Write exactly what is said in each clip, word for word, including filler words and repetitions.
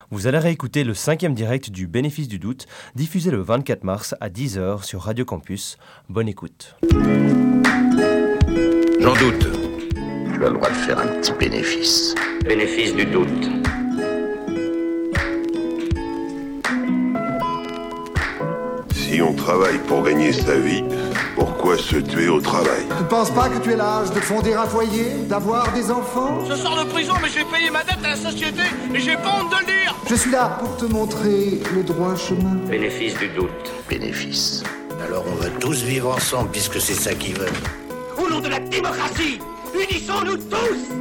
Vous allez réécouter le cinquième direct du Bénéfice du doute, diffusé le vingt-quatre mars à dix heures sur Radio Campus. Bonne écoute. J'en doute. Tu as le droit de faire un petit bénéfice. Bénéfice du doute. Si on travaille pour gagner sa vie, pourquoi se tuer au travail? Tu ne penses pas que tu es l'âge de fonder un foyer, d'avoir des enfants? Je sors de prison, mais j'ai payé ma dette à la société et j'ai pas honte de le dire. Je suis là pour te montrer le droit chemin. Bénéfice du doute. Bénéfice. Alors on va tous vivre ensemble, puisque c'est ça qu'ils veulent. Au nom de la démocratie, unissons-nous tous.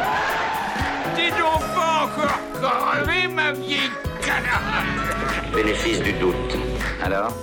Dis donc pas encore crevé, ma vieille canard. Bénéfice du doute. Alors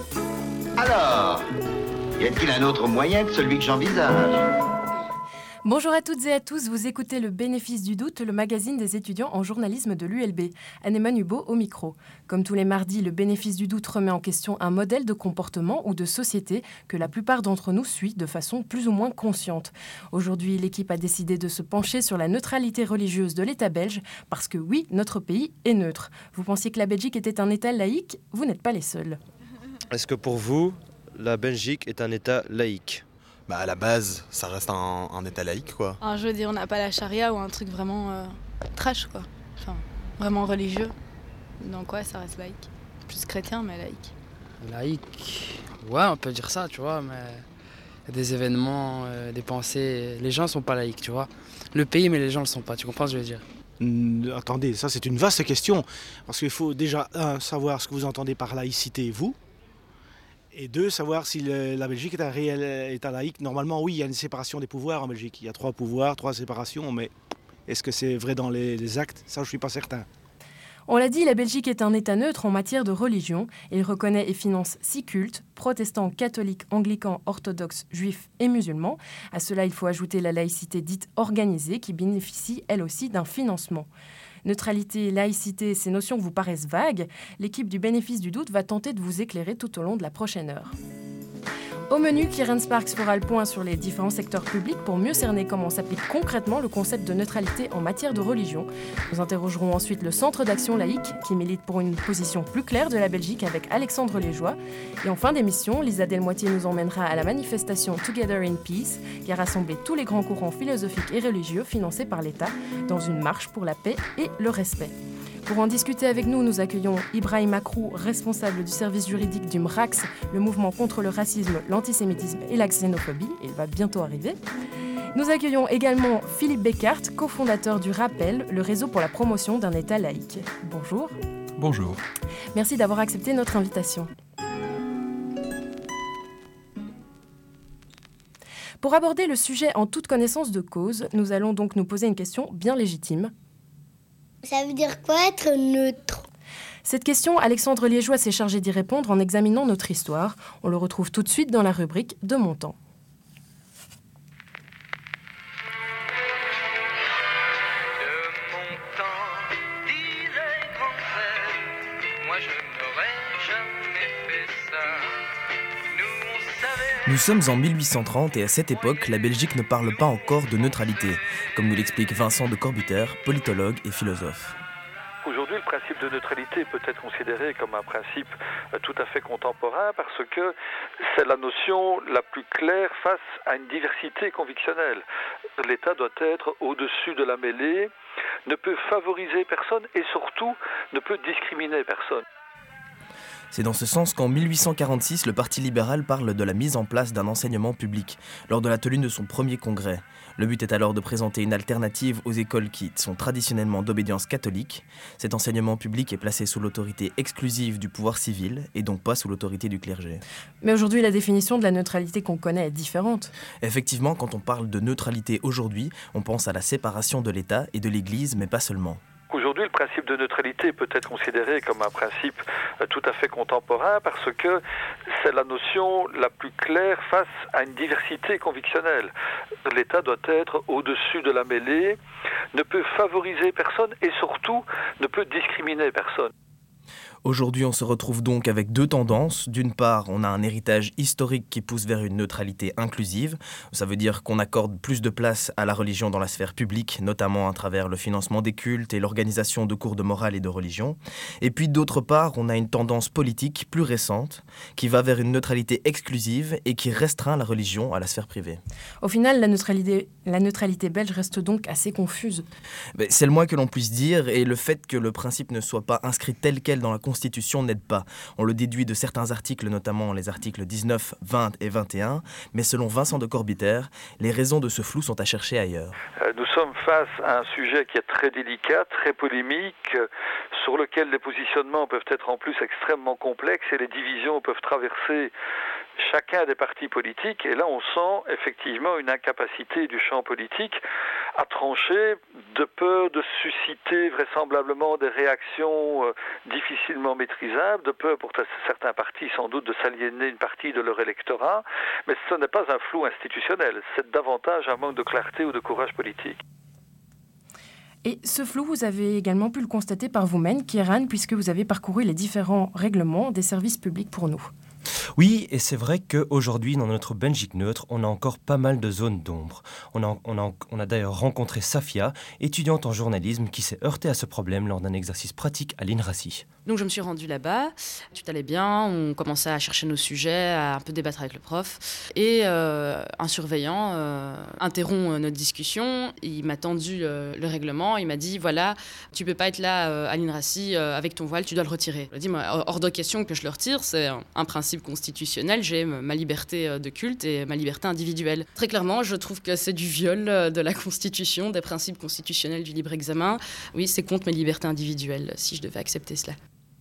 Alors Y a-t-il un autre moyen que celui que j'envisage ? Bonjour à toutes et à tous, vous écoutez le Bénéfice du doute, le magazine des étudiants en journalisme de l'U L B. Anémone Hubot au micro. Comme tous les mardis, le Bénéfice du doute remet en question un modèle de comportement ou de société que la plupart d'entre nous suit de façon plus ou moins consciente. Aujourd'hui, l'équipe a décidé de se pencher sur la neutralité religieuse de l'État belge, parce que oui, notre pays est neutre. Vous pensiez que la Belgique était un État laïque ? Vous n'êtes pas les seuls. Est-ce que pour vous, la Belgique est un État laïque ? Bah à la base, ça reste un, un État laïque, quoi. Alors, je veux dire, on n'a pas la charia ou un truc vraiment euh, trash, quoi. Enfin, vraiment religieux. Donc ouais, ça reste laïque. Plus chrétien, mais laïque. Laïque, ouais, on peut dire ça, tu vois, mais il y a des événements, euh, des pensées. Les gens sont pas laïques, tu vois. Le pays, mais les gens le sont pas, tu comprends ce que je veux dire ? Mmh, attendez, ça c'est une vaste question. Parce qu'il faut déjà, un, savoir ce que vous entendez par laïcité, vous. Et deux, savoir si le, la Belgique est un réel État laïque. Normalement, oui, il y a une séparation des pouvoirs en Belgique. Il y a trois pouvoirs, trois séparations, mais est-ce que c'est vrai dans les, les actes ? Ça, je ne suis pas certain. On l'a dit, la Belgique est un État neutre en matière de religion. Il reconnaît et finance six cultes, protestants, catholiques, anglicans, orthodoxes, juifs et musulmans. À cela, il faut ajouter la laïcité dite organisée qui bénéficie, elle aussi, d'un financement. Neutralité, laïcité, ces notions vous paraissent vagues. L'équipe du Bénéfice du doute va tenter de vous éclairer tout au long de la prochaine heure. Au menu, Clarence Sparks fera le point sur les différents secteurs publics pour mieux cerner comment s'applique concrètement le concept de neutralité en matière de religion. Nous interrogerons ensuite le Centre d'action laïque qui milite pour une position plus claire de la Belgique avec Alexandre Léjoie. Et en fin d'émission, Lisa Delmoitier nous emmènera à la manifestation Together in Peace qui a rassemblé tous les grands courants philosophiques et religieux financés par l'État dans une marche pour la paix et le respect. Pour en discuter avec nous, nous accueillons Ibrahim Akrou, responsable du service juridique du M R A X, le mouvement contre le racisme, l'antisémitisme et la xénophobie. Il va bientôt arriver. Nous accueillons également Philippe Beckart, cofondateur du Rappel, le réseau pour la promotion d'un État laïque. Bonjour. Bonjour. Merci d'avoir accepté notre invitation. Pour aborder le sujet en toute connaissance de cause, nous allons donc nous poser une question bien légitime. Ça veut dire quoi être neutre ? Cette question, Alexandre Léjoie s'est chargé d'y répondre en examinant notre histoire. On le retrouve tout de suite dans la rubrique de mon temps. Nous sommes en mille huit cent trente et à cette époque, la Belgique ne parle pas encore de neutralité, comme nous l'explique Vincent de Corbuter, politologue et philosophe. Aujourd'hui, le principe de neutralité peut être considéré comme un principe tout à fait contemporain parce que c'est la notion la plus claire face à une diversité convictionnelle. L'État doit être au-dessus de la mêlée, ne peut favoriser personne et surtout ne peut discriminer personne. C'est dans ce sens qu'en mille huit cent quarante-six, le Parti libéral parle de la mise en place d'un enseignement public, lors de la tenue de son premier congrès. Le but est alors de présenter une alternative aux écoles qui sont traditionnellement d'obédience catholique. Cet enseignement public est placé sous l'autorité exclusive du pouvoir civil, et donc pas sous l'autorité du clergé. Mais aujourd'hui, la définition de la neutralité qu'on connaît est différente. Effectivement, quand on parle de neutralité aujourd'hui, on pense à la séparation de l'État et de l'Église, mais pas seulement. Aujourd'hui, le principe de neutralité peut être considéré comme un principe tout à fait contemporain parce que c'est la notion la plus claire face à une diversité convictionnelle. L'État doit être au-dessus de la mêlée, ne peut favoriser personne et surtout ne peut discriminer personne. Aujourd'hui, on se retrouve donc avec deux tendances. D'une part, on a un héritage historique qui pousse vers une neutralité inclusive. Ça veut dire qu'on accorde plus de place à la religion dans la sphère publique, notamment à travers le financement des cultes et l'organisation de cours de morale et de religion. Et puis d'autre part, on a une tendance politique plus récente qui va vers une neutralité exclusive et qui restreint la religion à la sphère privée. Au final, la neutralité, la neutralité belge reste donc assez confuse. C'est le moins que l'on puisse dire, et le fait que le principe ne soit pas inscrit tel quel dans la Constitution n'aide pas. On le déduit de certains articles, notamment les articles dix-neuf, vingt et vingt et un, mais selon Vincent de Corbiter, les raisons de ce flou sont à chercher ailleurs. Nous sommes face à un sujet qui est très délicat, très polémique, sur lequel les positionnements peuvent être en plus extrêmement complexes et les divisions peuvent traverser chacun des partis politiques, et là on sent effectivement une incapacité du champ politique à trancher, de peur de susciter vraisemblablement des réactions euh, difficilement maîtrisables, de peur pour certains partis sans doute de s'aliéner une partie de leur électorat, mais ce n'est pas un flou institutionnel, c'est davantage un manque de clarté ou de courage politique. Et ce flou, vous avez également pu le constater par vous-même, Kieran, puisque vous avez parcouru les différents règlements des services publics pour nous. Oui, et c'est vrai qu'aujourd'hui, dans notre Belgique neutre, on a encore pas mal de zones d'ombre. On a, on a, on a d'ailleurs rencontré Safia, étudiante en journalisme, qui s'est heurtée à ce problème lors d'un exercice pratique à l'INRACI. Donc je me suis rendue là-bas, tout allait bien, on commençait à chercher nos sujets, à un peu débattre avec le prof. Et euh, un surveillant euh, interrompt notre discussion, il m'a tendu euh, le règlement, il m'a dit « Voilà, tu peux pas être là euh, à l'INRACI euh, avec ton voile, tu dois le retirer. » Je lui ai dit « Hors de question que je le retire, c'est un, un principe constitutionnel, j'ai ma liberté de culte et ma liberté individuelle. » Très clairement, je trouve que c'est du viol de la Constitution, des principes constitutionnels du libre examen. Oui, c'est contre mes libertés individuelles, si je devais accepter cela.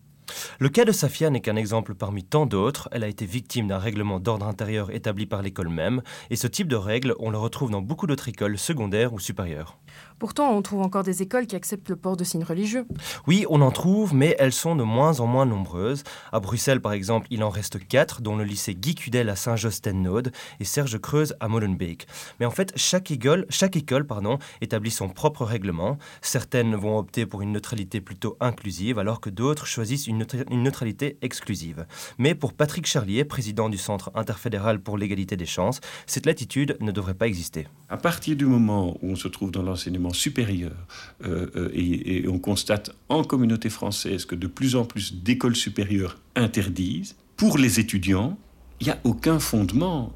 Le cas de Safia n'est qu'un exemple parmi tant d'autres. Elle a été victime d'un règlement d'ordre intérieur établi par l'école même. Et ce type de règle, on le retrouve dans beaucoup d'autres écoles secondaires ou supérieures. Pourtant, on trouve encore des écoles qui acceptent le port de signes religieux. Oui, on en trouve, mais elles sont de moins en moins nombreuses. À Bruxelles, par exemple, il en reste quatre, dont le lycée Guy Cudel à Saint-Josse-ten-Noode et Serge Creuse à Molenbeek. Mais en fait, chaque école, chaque école pardon, établit son propre règlement. Certaines vont opter pour une neutralité plutôt inclusive, alors que d'autres choisissent une, neutra- une neutralité exclusive. Mais pour Patrick Charlier, président du Centre interfédéral pour l'égalité des chances, cette latitude ne devrait pas exister. À partir du moment où on se trouve dans l'enseignement supérieur euh, euh, et, et on constate en communauté française que de plus en plus d'écoles supérieures interdisent, pour les étudiants, il n'y a aucun fondement.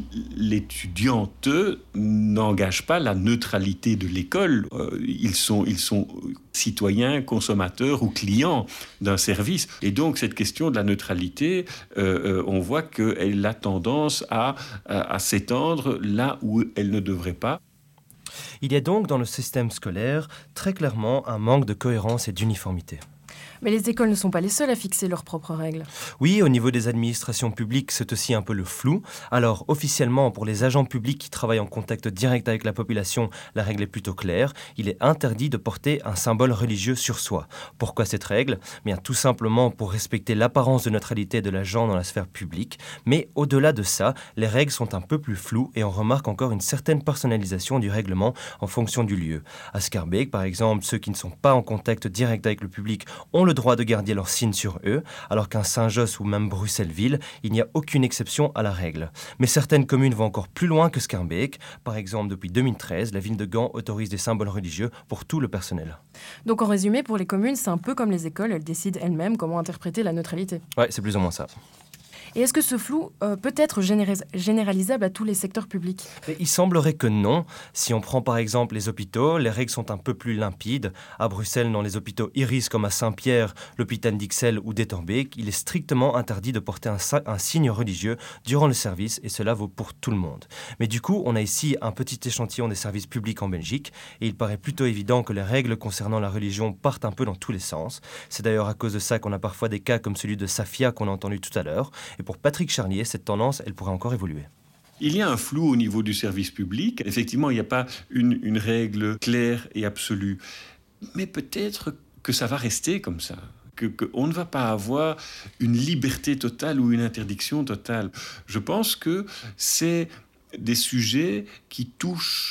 L'étudiante n'engage pas la neutralité de l'école. Euh, ils sont, ils sont citoyens, consommateurs ou clients d'un service. Et donc, cette question de la neutralité, euh, euh, on voit qu'elle a tendance à, à, à s'étendre là où elle ne devrait pas. Il y a donc dans le système scolaire très clairement un manque de cohérence et d'uniformité. Mais les écoles ne sont pas les seules à fixer leurs propres règles. Oui, au niveau des administrations publiques, c'est aussi un peu le flou. Alors, officiellement, pour les agents publics qui travaillent en contact direct avec la population, la règle est plutôt claire. Il est interdit de porter un symbole religieux sur soi. Pourquoi cette règle ? Bien, tout simplement pour respecter l'apparence de neutralité de l'agent dans la sphère publique. Mais au-delà de ça, les règles sont un peu plus floues et on remarque encore une certaine personnalisation du règlement en fonction du lieu. À Schaerbeek, par exemple, ceux qui ne sont pas en contact direct avec le public ont le droit de garder leur signe sur eux, alors qu'à Saint-Josse ou même Bruxelles-Ville, il n'y a aucune exception à la règle. Mais certaines communes vont encore plus loin que Schaerbeek. Par exemple, depuis deux mille treize, la ville de Gand autorise des symboles religieux pour tout le personnel. Donc en résumé, pour les communes, c'est un peu comme les écoles, elles décident elles-mêmes comment interpréter la neutralité. Ouais, c'est plus ou moins ça. Et est-ce que ce flou euh, peut être généris- généralisable à tous les secteurs publics ? Et il semblerait que non. Si on prend par exemple les hôpitaux, les règles sont un peu plus limpides. À Bruxelles, dans les hôpitaux Iris comme à Saint-Pierre, l'hôpital d'Ixelles ou d'Etterbeek, il est strictement interdit de porter un, un signe religieux durant le service et cela vaut pour tout le monde. Mais du coup, on a ici un petit échantillon des services publics en Belgique et il paraît plutôt évident que les règles concernant la religion partent un peu dans tous les sens. C'est d'ailleurs à cause de ça qu'on a parfois des cas comme celui de Safia qu'on a entendu tout à l'heure. Et pour Patrick Charlier, cette tendance, elle pourrait encore évoluer. Il y a un flou au niveau du service public. Effectivement, il n'y a pas une, une règle claire et absolue. Mais peut-être que ça va rester comme ça. Que, qu'on ne va pas avoir une liberté totale ou une interdiction totale. Je pense que c'est des sujets qui touchent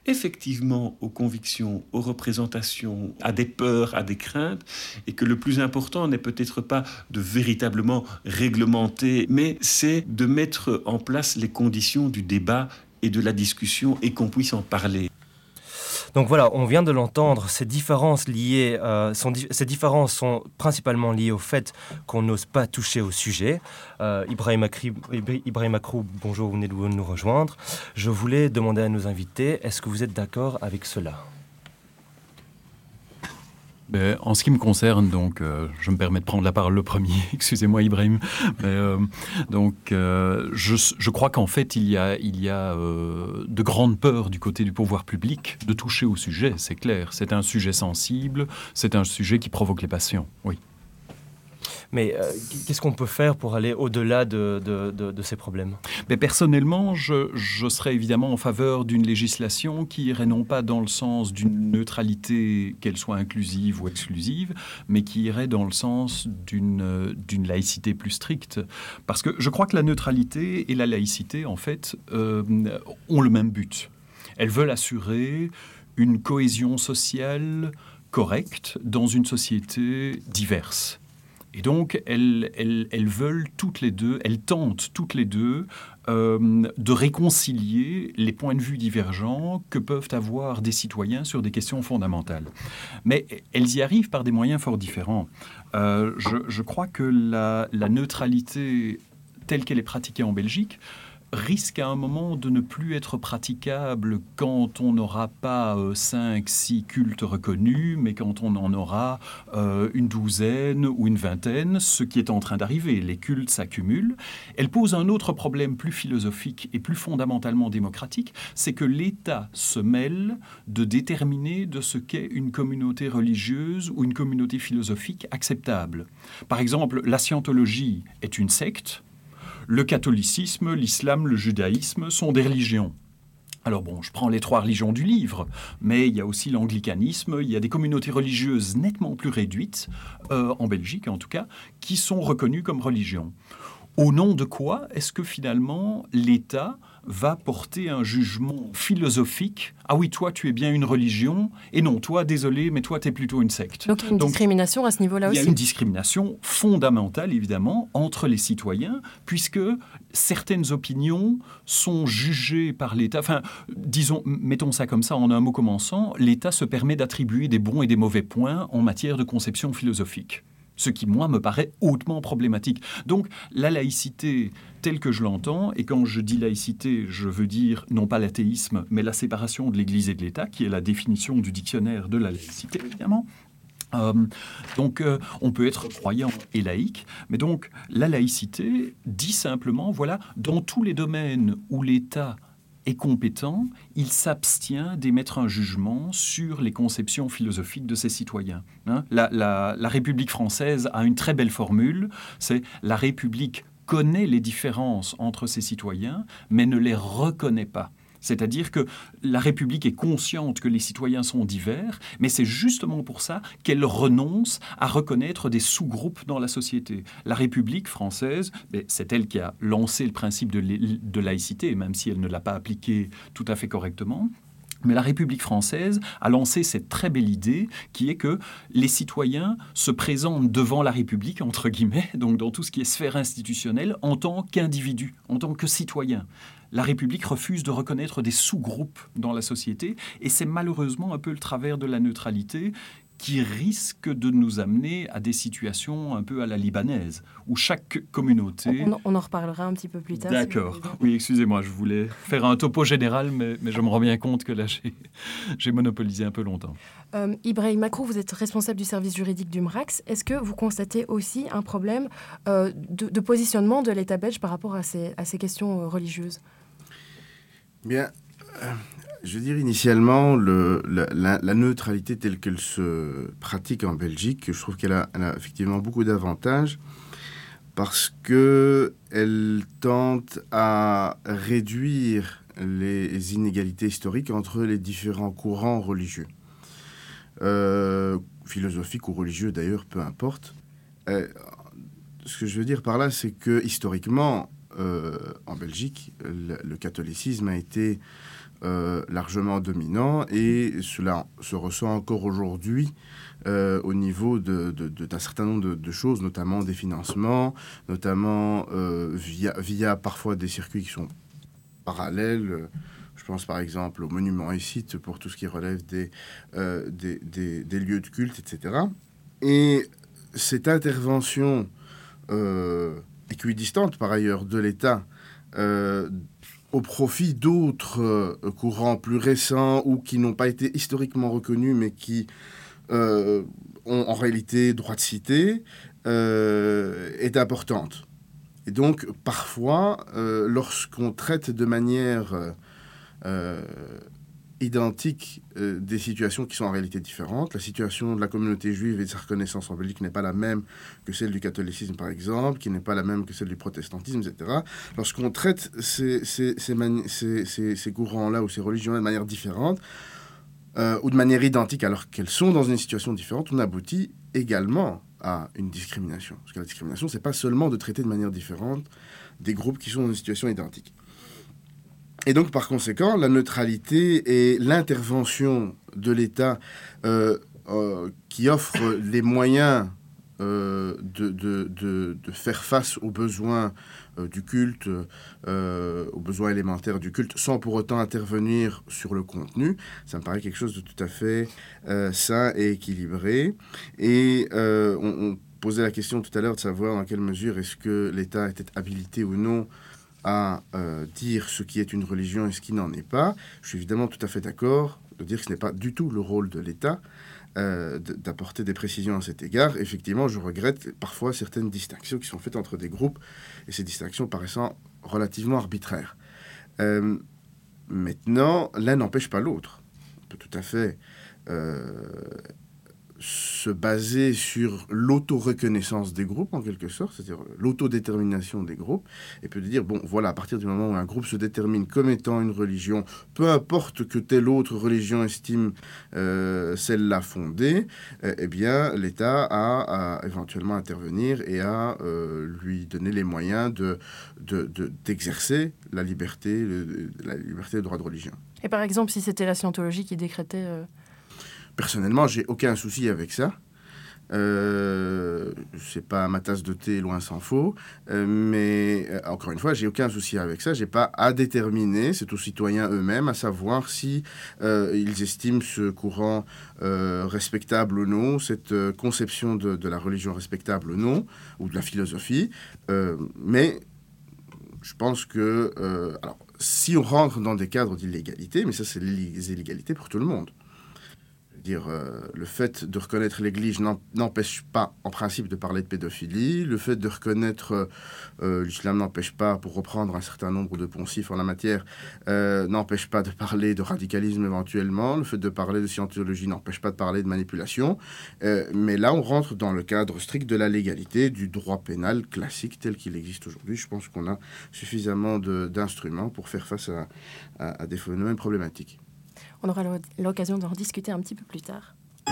effectivement aux convictions, aux représentations, à des peurs, à des craintes, et que le plus important n'est peut-être pas de véritablement réglementer, mais c'est de mettre en place les conditions du débat et de la discussion et qu'on puisse en parler. Donc voilà, on vient de l'entendre, ces différences, liées, euh, sont, ces différences sont principalement liées au fait qu'on n'ose pas toucher au sujet. Euh, Ibrahim Akri, Ibrahim Akrou, bonjour, vous venez de nous rejoindre. Je voulais demander à nos invités, est-ce que vous êtes d'accord avec cela ? Ben, en ce qui me concerne, donc, euh, je me permets de prendre la parole le premier. Excusez-moi, Ibrahim. Mais, euh, donc, euh, je, je crois qu'en fait, il y a, il y a euh, de grandes peurs du côté du pouvoir public de toucher au sujet. C'est clair. C'est un sujet sensible. C'est un sujet qui provoque les passions. Oui. Mais euh, qu'est-ce qu'on peut faire pour aller au-delà de, de, de, de ces problèmes ? Mais personnellement, je, je serais évidemment en faveur d'une législation qui irait non pas dans le sens d'une neutralité, qu'elle soit inclusive ou exclusive, mais qui irait dans le sens d'une, d'une laïcité plus stricte. Parce que je crois que la neutralité et la laïcité, en fait, euh, ont le même but. Elles veulent assurer une cohésion sociale correcte dans une société diverse. Et donc, elles, elles, elles veulent toutes les deux, elles tentent toutes les deux euh, de réconcilier les points de vue divergents que peuvent avoir des citoyens sur des questions fondamentales. Mais elles y arrivent par des moyens fort différents. Euh, je, je crois que la, la neutralité telle qu'elle est pratiquée en Belgique risque à un moment de ne plus être praticable quand on n'aura pas euh, cinq, six cultes reconnus, mais quand on en aura euh, une douzaine ou une vingtaine, ce qui est en train d'arriver. Les cultes s'accumulent. Elle pose un autre problème plus philosophique et plus fondamentalement démocratique, c'est que l'État se mêle de déterminer de ce qu'est une communauté religieuse ou une communauté philosophique acceptable. Par exemple, la scientologie est une secte. Le catholicisme, l'islam, le judaïsme sont des religions. Alors bon, je prends les trois religions du livre, mais il y a aussi l'anglicanisme, il y a des communautés religieuses nettement plus réduites, euh, en Belgique en tout cas, qui sont reconnues comme religions. Au nom de quoi est-ce que finalement l'État va porter un jugement philosophique ? Ah oui, toi, tu es bien une religion, et non, toi, désolé, mais toi, tu es plutôt une secte. Donc il y a une Donc, discrimination à ce niveau-là aussi. Il y a une discrimination fondamentale, évidemment, entre les citoyens, puisque certaines opinions sont jugées par l'État. Enfin, disons, mettons ça comme ça, en un mot commençant, l'État se permet d'attribuer des bons et des mauvais points en matière de conception philosophique. Ce qui, moi, me paraît hautement problématique. Donc, la laïcité, telle que je l'entends, et quand je dis laïcité, je veux dire non pas l'athéisme, mais la séparation de l'Église et de l'État, qui est la définition du dictionnaire de la laïcité, évidemment. Euh, donc, euh, on peut être croyant et laïque, mais donc, la laïcité dit simplement, voilà, dans tous les domaines où l'État est compétent, il s'abstient d'émettre un jugement sur les conceptions philosophiques de ses citoyens. Hein, la, la, la République française a une très belle formule, c'est « la République connaît les différences entre ses citoyens, mais ne les reconnaît pas ». C'est-à-dire que la République est consciente que les citoyens sont divers, mais c'est justement pour ça qu'elle renonce à reconnaître des sous-groupes dans la société. La République française, c'est elle qui a lancé le principe de, de laïcité, même si elle ne l'a pas appliqué tout à fait correctement. Mais la République française a lancé cette très belle idée qui est que les citoyens se présentent devant la République, entre guillemets, donc dans tout ce qui est sphère institutionnelle, en tant qu'individus, en tant que citoyens. La République refuse de reconnaître des sous-groupes dans la société et c'est malheureusement un peu le travers de la neutralité qui risque de nous amener à des situations un peu à la libanaise, où chaque communauté... On, on en reparlera un petit peu plus tard. D'accord. Si oui, excusez-moi, je voulais faire un topo général, mais, mais je me rends bien compte que là, j'ai, j'ai monopolisé un peu longtemps. Euh, Ibrahim Akrou, vous êtes responsable du service juridique du M R A X. Est-ce que vous constatez aussi un problème euh, de, de positionnement de l'État belge par rapport à ces, à ces questions euh, religieuses ? Bien... Euh... Je veux dire, initialement, le, la, la, la neutralité telle qu'elle se pratique en Belgique, je trouve qu'elle a, elle a effectivement beaucoup d'avantages parce qu'elle tente à réduire les inégalités historiques entre les différents courants religieux, euh, philosophiques ou religieux d'ailleurs, peu importe. Euh, ce que je veux dire par là, c'est que historiquement, euh, en Belgique, le, le catholicisme a été euh, largement dominant, et cela se ressent encore aujourd'hui euh, au niveau de, de, de, d'un certain nombre de, de choses, notamment des financements, notamment euh, via, via parfois des circuits qui sont parallèles. Je pense par exemple aux monuments et sites pour tout ce qui relève des, euh, des, des, des lieux de culte, et cetera. Et cette intervention euh, équidistante par ailleurs de l'État euh, au profit d'autres euh, courants plus récents ou qui n'ont pas été historiquement reconnus mais qui euh, ont en réalité droit de cité euh, est importante. Et donc parfois, euh, lorsqu'on traite de manière euh, identique euh, des situations qui sont en réalité différentes. La situation de la communauté juive et de sa reconnaissance en Belgique n'est pas la même que celle du catholicisme, par exemple, qui n'est pas la même que celle du protestantisme, et cetera. Lorsqu'on traite ces, ces, ces, mani- ces, ces, ces courants-là ou ces religions-là de manière différente, euh, ou de manière identique alors qu'elles sont dans une situation différente, on aboutit également à une discrimination. Parce que la discrimination, c'est pas seulement de traiter de manière différente des groupes qui sont dans une situation identique. Et donc, par conséquent, la neutralité et l'intervention de l'État euh, euh, qui offre les moyens euh, de, de, de, de faire face aux besoins euh, du culte, euh, aux besoins élémentaires du culte, sans pour autant intervenir sur le contenu, ça me paraît quelque chose de tout à fait euh, sain et équilibré. Et euh, on, on posait la question tout à l'heure de savoir dans quelle mesure est-ce que l'État était habilité ou non à euh, dire ce qui est une religion et ce qui n'en est pas. Je suis évidemment tout à fait d'accord de dire que ce n'est pas du tout le rôle de l'État euh, d'apporter des précisions à cet égard. Effectivement, je regrette parfois certaines distinctions qui sont faites entre des groupes, et ces distinctions paraissant relativement arbitraires. Euh, maintenant, l'un n'empêche pas l'autre. On peut tout à fait euh, se baser sur l'auto-reconnaissance des groupes, en quelque sorte, c'est-à-dire l'autodétermination des groupes, et peut dire, bon, voilà, à partir du moment où un groupe se détermine comme étant une religion, peu importe que telle autre religion estime euh, celle-là fondée, euh, eh bien, l'État a à éventuellement intervenir et à euh, lui donner les moyens de, de, de, d'exercer la liberté, le, la liberté et le droit de religion. Et par exemple, si c'était la scientologie qui décrétait... Euh... Personnellement, j'ai aucun souci avec ça. Euh, c'est pas ma tasse de thé, loin s'en faut. Euh, mais euh, encore une fois, j'ai aucun souci avec ça. J'ai pas à déterminer. C'est aux citoyens eux-mêmes à savoir si euh, ils estiment ce courant euh, respectable ou non, cette euh, conception de, de la religion respectable ou non, ou de la philosophie. Euh, mais je pense que, euh, alors, si on rentre dans des cadres d'illégalité, mais ça, c'est les illégalités pour tout le monde. Dire, euh, le fait de reconnaître l'Église n'empêche pas, en principe, de parler de pédophilie. Le fait de reconnaître euh, l'islam n'empêche pas, pour reprendre un certain nombre de poncifs en la matière, euh, n'empêche pas de parler de radicalisme éventuellement. Le fait de parler de scientologie n'empêche pas de parler de manipulation. Euh, mais là, on rentre dans le cadre strict de la légalité, du droit pénal classique tel qu'il existe aujourd'hui. Je pense qu'on a suffisamment de, d'instruments pour faire face à, à, à des phénomènes problématiques. On aura l'occasion d'en discuter un petit peu plus tard.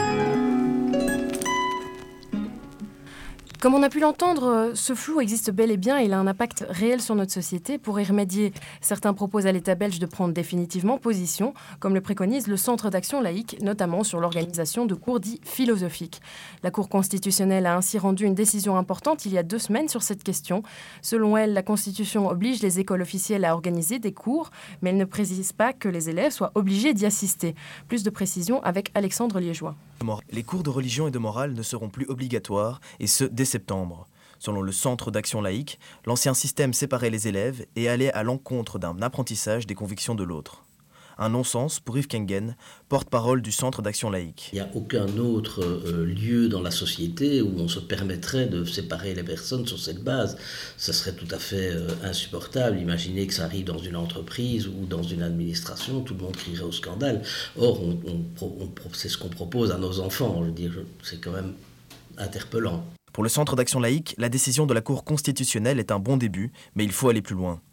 Comme on a pu l'entendre, ce flou existe bel et bien et il a un impact réel sur notre société. Pour y remédier, certains proposent à l'État belge de prendre définitivement position, comme le préconise le Centre d'action laïque, notamment sur l'organisation de cours dits philosophiques. La Cour constitutionnelle a ainsi rendu une décision importante il y a deux semaines sur cette question. Selon elle, la Constitution oblige les écoles officielles à organiser des cours, mais elle ne précise pas que les élèves soient obligés d'y assister. Plus de précisions avec Alexandre Liégeois. Les cours de religion et de morale ne seront plus obligatoires, et ce, dès septembre. Selon le Centre d'action laïque, l'ancien système séparait les élèves et allait à l'encontre d'un apprentissage des convictions de l'autre. Un non-sens pour Yves Kengen, porte-parole du Centre d'action laïque. Il n'y a aucun autre euh, lieu dans la société où on se permettrait de séparer les personnes sur cette base. Ça serait tout à fait euh, insupportable. Imaginez que ça arrive dans une entreprise ou dans une administration, tout le monde crierait au scandale. Or, on, on, on, c'est ce qu'on propose à nos enfants. Je veux dire, c'est quand même interpellant. Pour le Centre d'action laïque, la décision de la Cour constitutionnelle est un bon début, mais il faut aller plus loin.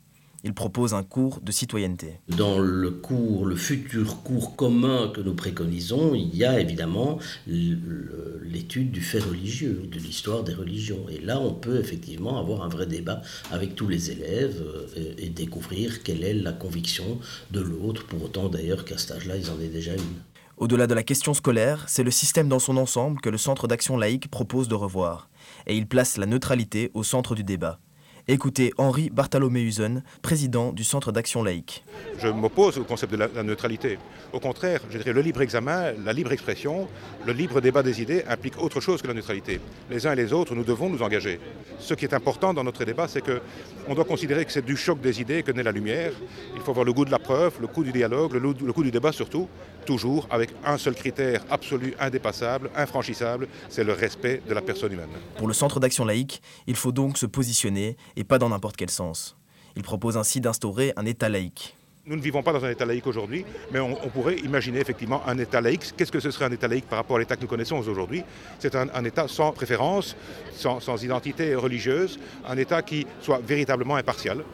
Il propose un cours de citoyenneté. Dans le cours, le futur cours commun que nous préconisons, il y a évidemment l'étude du fait religieux, de l'histoire des religions. Et là, on peut effectivement avoir un vrai débat avec tous les élèves et, et découvrir quelle est la conviction de l'autre, pour autant d'ailleurs qu'à cet âge-là, ils en aient déjà une. Au-delà de la question scolaire, c'est le système dans son ensemble que le Centre d'action laïque propose de revoir. Et il place la neutralité au centre du débat. Écoutez Henri Bartholoméusen, président du Centre d'action laïque. Je m'oppose au concept de la, la neutralité. Au contraire, je dirais le libre examen, la libre expression, le libre débat des idées implique autre chose que la neutralité. Les uns et les autres, nous devons nous engager. Ce qui est important dans notre débat, c'est qu'on doit considérer que c'est du choc des idées que naît la lumière. Il faut avoir le goût de la preuve, le goût du dialogue, le, le goût du débat surtout, toujours avec un seul critère absolu, indépassable, infranchissable, c'est le respect de la personne humaine. Pour le Centre d'action laïque, il faut donc se positionner et pas dans n'importe quel sens. Il propose ainsi d'instaurer un État laïque. Nous ne vivons pas dans un État laïque aujourd'hui, mais on, on pourrait imaginer effectivement un État laïque. Qu'est-ce que ce serait un État laïque par rapport à l'État que nous connaissons aujourd'hui? C'est un, un État sans préférence, sans, sans identité religieuse, un État qui soit véritablement impartial.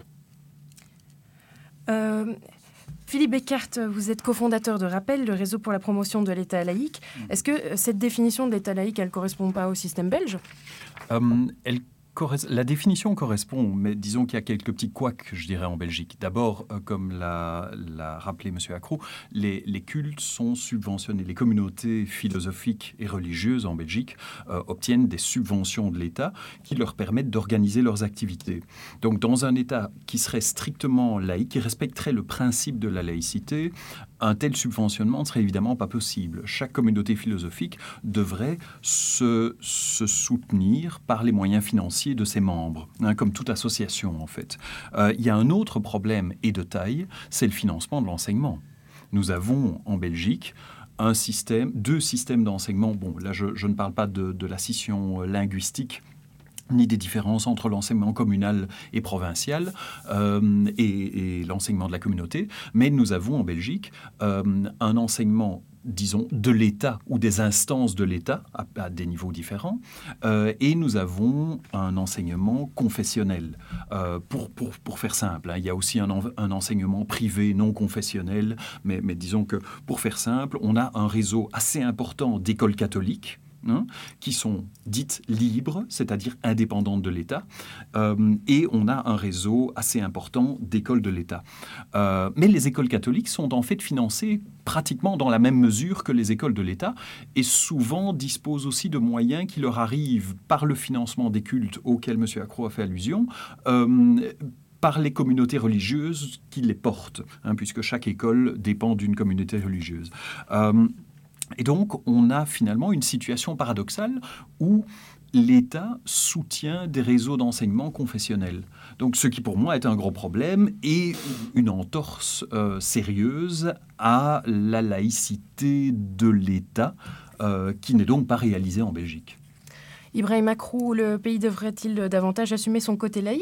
Euh... Philippe Eckart, vous êtes cofondateur de Rappel, le réseau pour la promotion de l'État laïque. Est-ce que cette définition de l'État laïque, elle ne correspond pas au système belge ? euh, elle La définition correspond, mais disons qu'il y a quelques petits couacs, je dirais, en Belgique. D'abord, euh, comme l'a, l'a rappelé M. Accroux, les, les cultes sont subventionnés. Les communautés philosophiques et religieuses en Belgique euh, obtiennent des subventions de l'État qui leur permettent d'organiser leurs activités. Donc, dans un État qui serait strictement laïque, qui respecterait le principe de la laïcité, un tel subventionnement ne serait évidemment pas possible. Chaque communauté philosophique devrait se, se soutenir par les moyens financiers de ses membres, hein, comme toute association en fait. Euh, il y a un autre problème et de taille, c'est le financement de l'enseignement. Nous avons en Belgique un système, deux systèmes d'enseignement. Bon, là je, je ne parle pas de, de la scission linguistique, ni des différences entre l'enseignement communal et provincial euh, et, et l'enseignement de la communauté, mais nous avons en Belgique euh, un enseignement, disons, de l'État ou des instances de l'État à, à des niveaux différents, euh, et nous avons un enseignement confessionnel. Euh, pour, pour, pour faire simple, hein, il y a aussi un, en, un enseignement privé non confessionnel, mais, mais disons que, pour faire simple, on a un réseau assez important d'écoles catholiques, Hein, qui sont dites libres, c'est-à-dire indépendantes de l'État, euh, et on a un réseau assez important d'écoles de l'État. Euh, mais les écoles catholiques sont en fait financées pratiquement dans la même mesure que les écoles de l'État, et souvent disposent aussi de moyens qui leur arrivent par le financement des cultes auxquels M. Accroux a fait allusion, euh, par les communautés religieuses qui les portent, hein, puisque chaque école dépend d'une communauté religieuse. Euh, Et donc, on a finalement une situation paradoxale où l'État soutient des réseaux d'enseignement confessionnels. Donc, ce qui, pour moi, est un gros problème et une entorse euh, sérieuse à la laïcité de l'État, euh, qui n'est donc pas réalisée en Belgique. Ibrahim Accroux, le pays devrait-il davantage assumer son côté laïque ?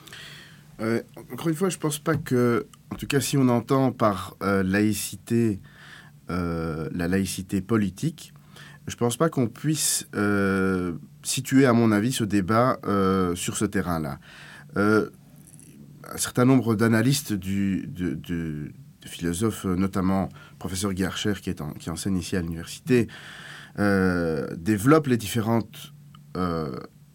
euh, Encore une fois, je ne pense pas que, en tout cas, si on entend par euh, laïcité... Euh, la laïcité politique, je ne pense pas qu'on puisse euh, situer, à mon avis, ce débat euh, sur ce terrain-là. Euh, un certain nombre d'analystes, du, de, de, de philosophes, notamment le professeur Guy Archer, qui, est en, qui enseigne ici à l'université, euh, développent les différentes euh,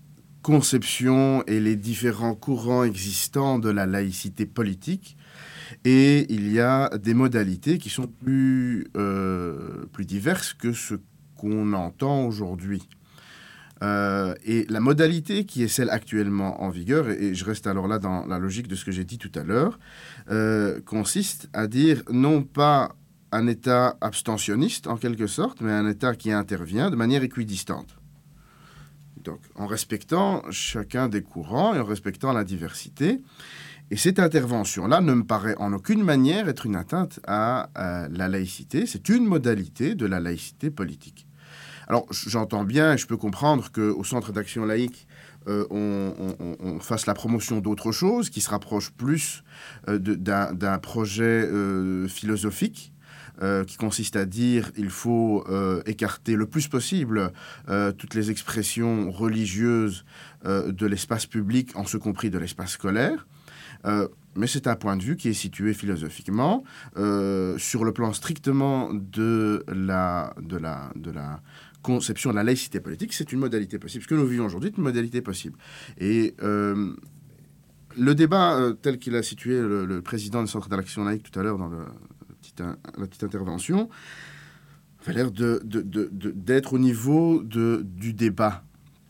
conceptions et les différents courants existants de la laïcité politique. Et il y a des modalités qui sont plus, euh, plus diverses que ce qu'on entend aujourd'hui. Euh, et la modalité qui est celle actuellement en vigueur, et, et je reste alors là dans la logique de ce que j'ai dit tout à l'heure, euh, consiste à dire non pas un État abstentionniste en quelque sorte, mais un État qui intervient de manière équidistante. Donc en respectant chacun des courants et en respectant la diversité. Et cette intervention-là ne me paraît en aucune manière être une atteinte à, à la laïcité. C'est une modalité de la laïcité politique. Alors, j'entends bien et je peux comprendre qu'au Centre d'action laïque, euh, on, on, on fasse la promotion d'autre chose qui se rapproche plus euh, de, d'un, d'un projet euh, philosophique euh, qui consiste à dire qu'il faut euh, écarter le plus possible euh, toutes les expressions religieuses euh, de l'espace public, en ce compris de l'espace scolaire. Euh, mais c'est un point de vue qui est situé philosophiquement euh, sur le plan strictement de la, de la, de la conception de la laïcité politique. C'est une modalité possible. Ce que nous vivons aujourd'hui est une modalité possible. Et euh, le débat euh, tel qu'il a situé le, le président du Centre d'action laïque tout à l'heure dans le, le petit, un, la petite intervention a l'air de, de, de, de, d'être au niveau de, du débat.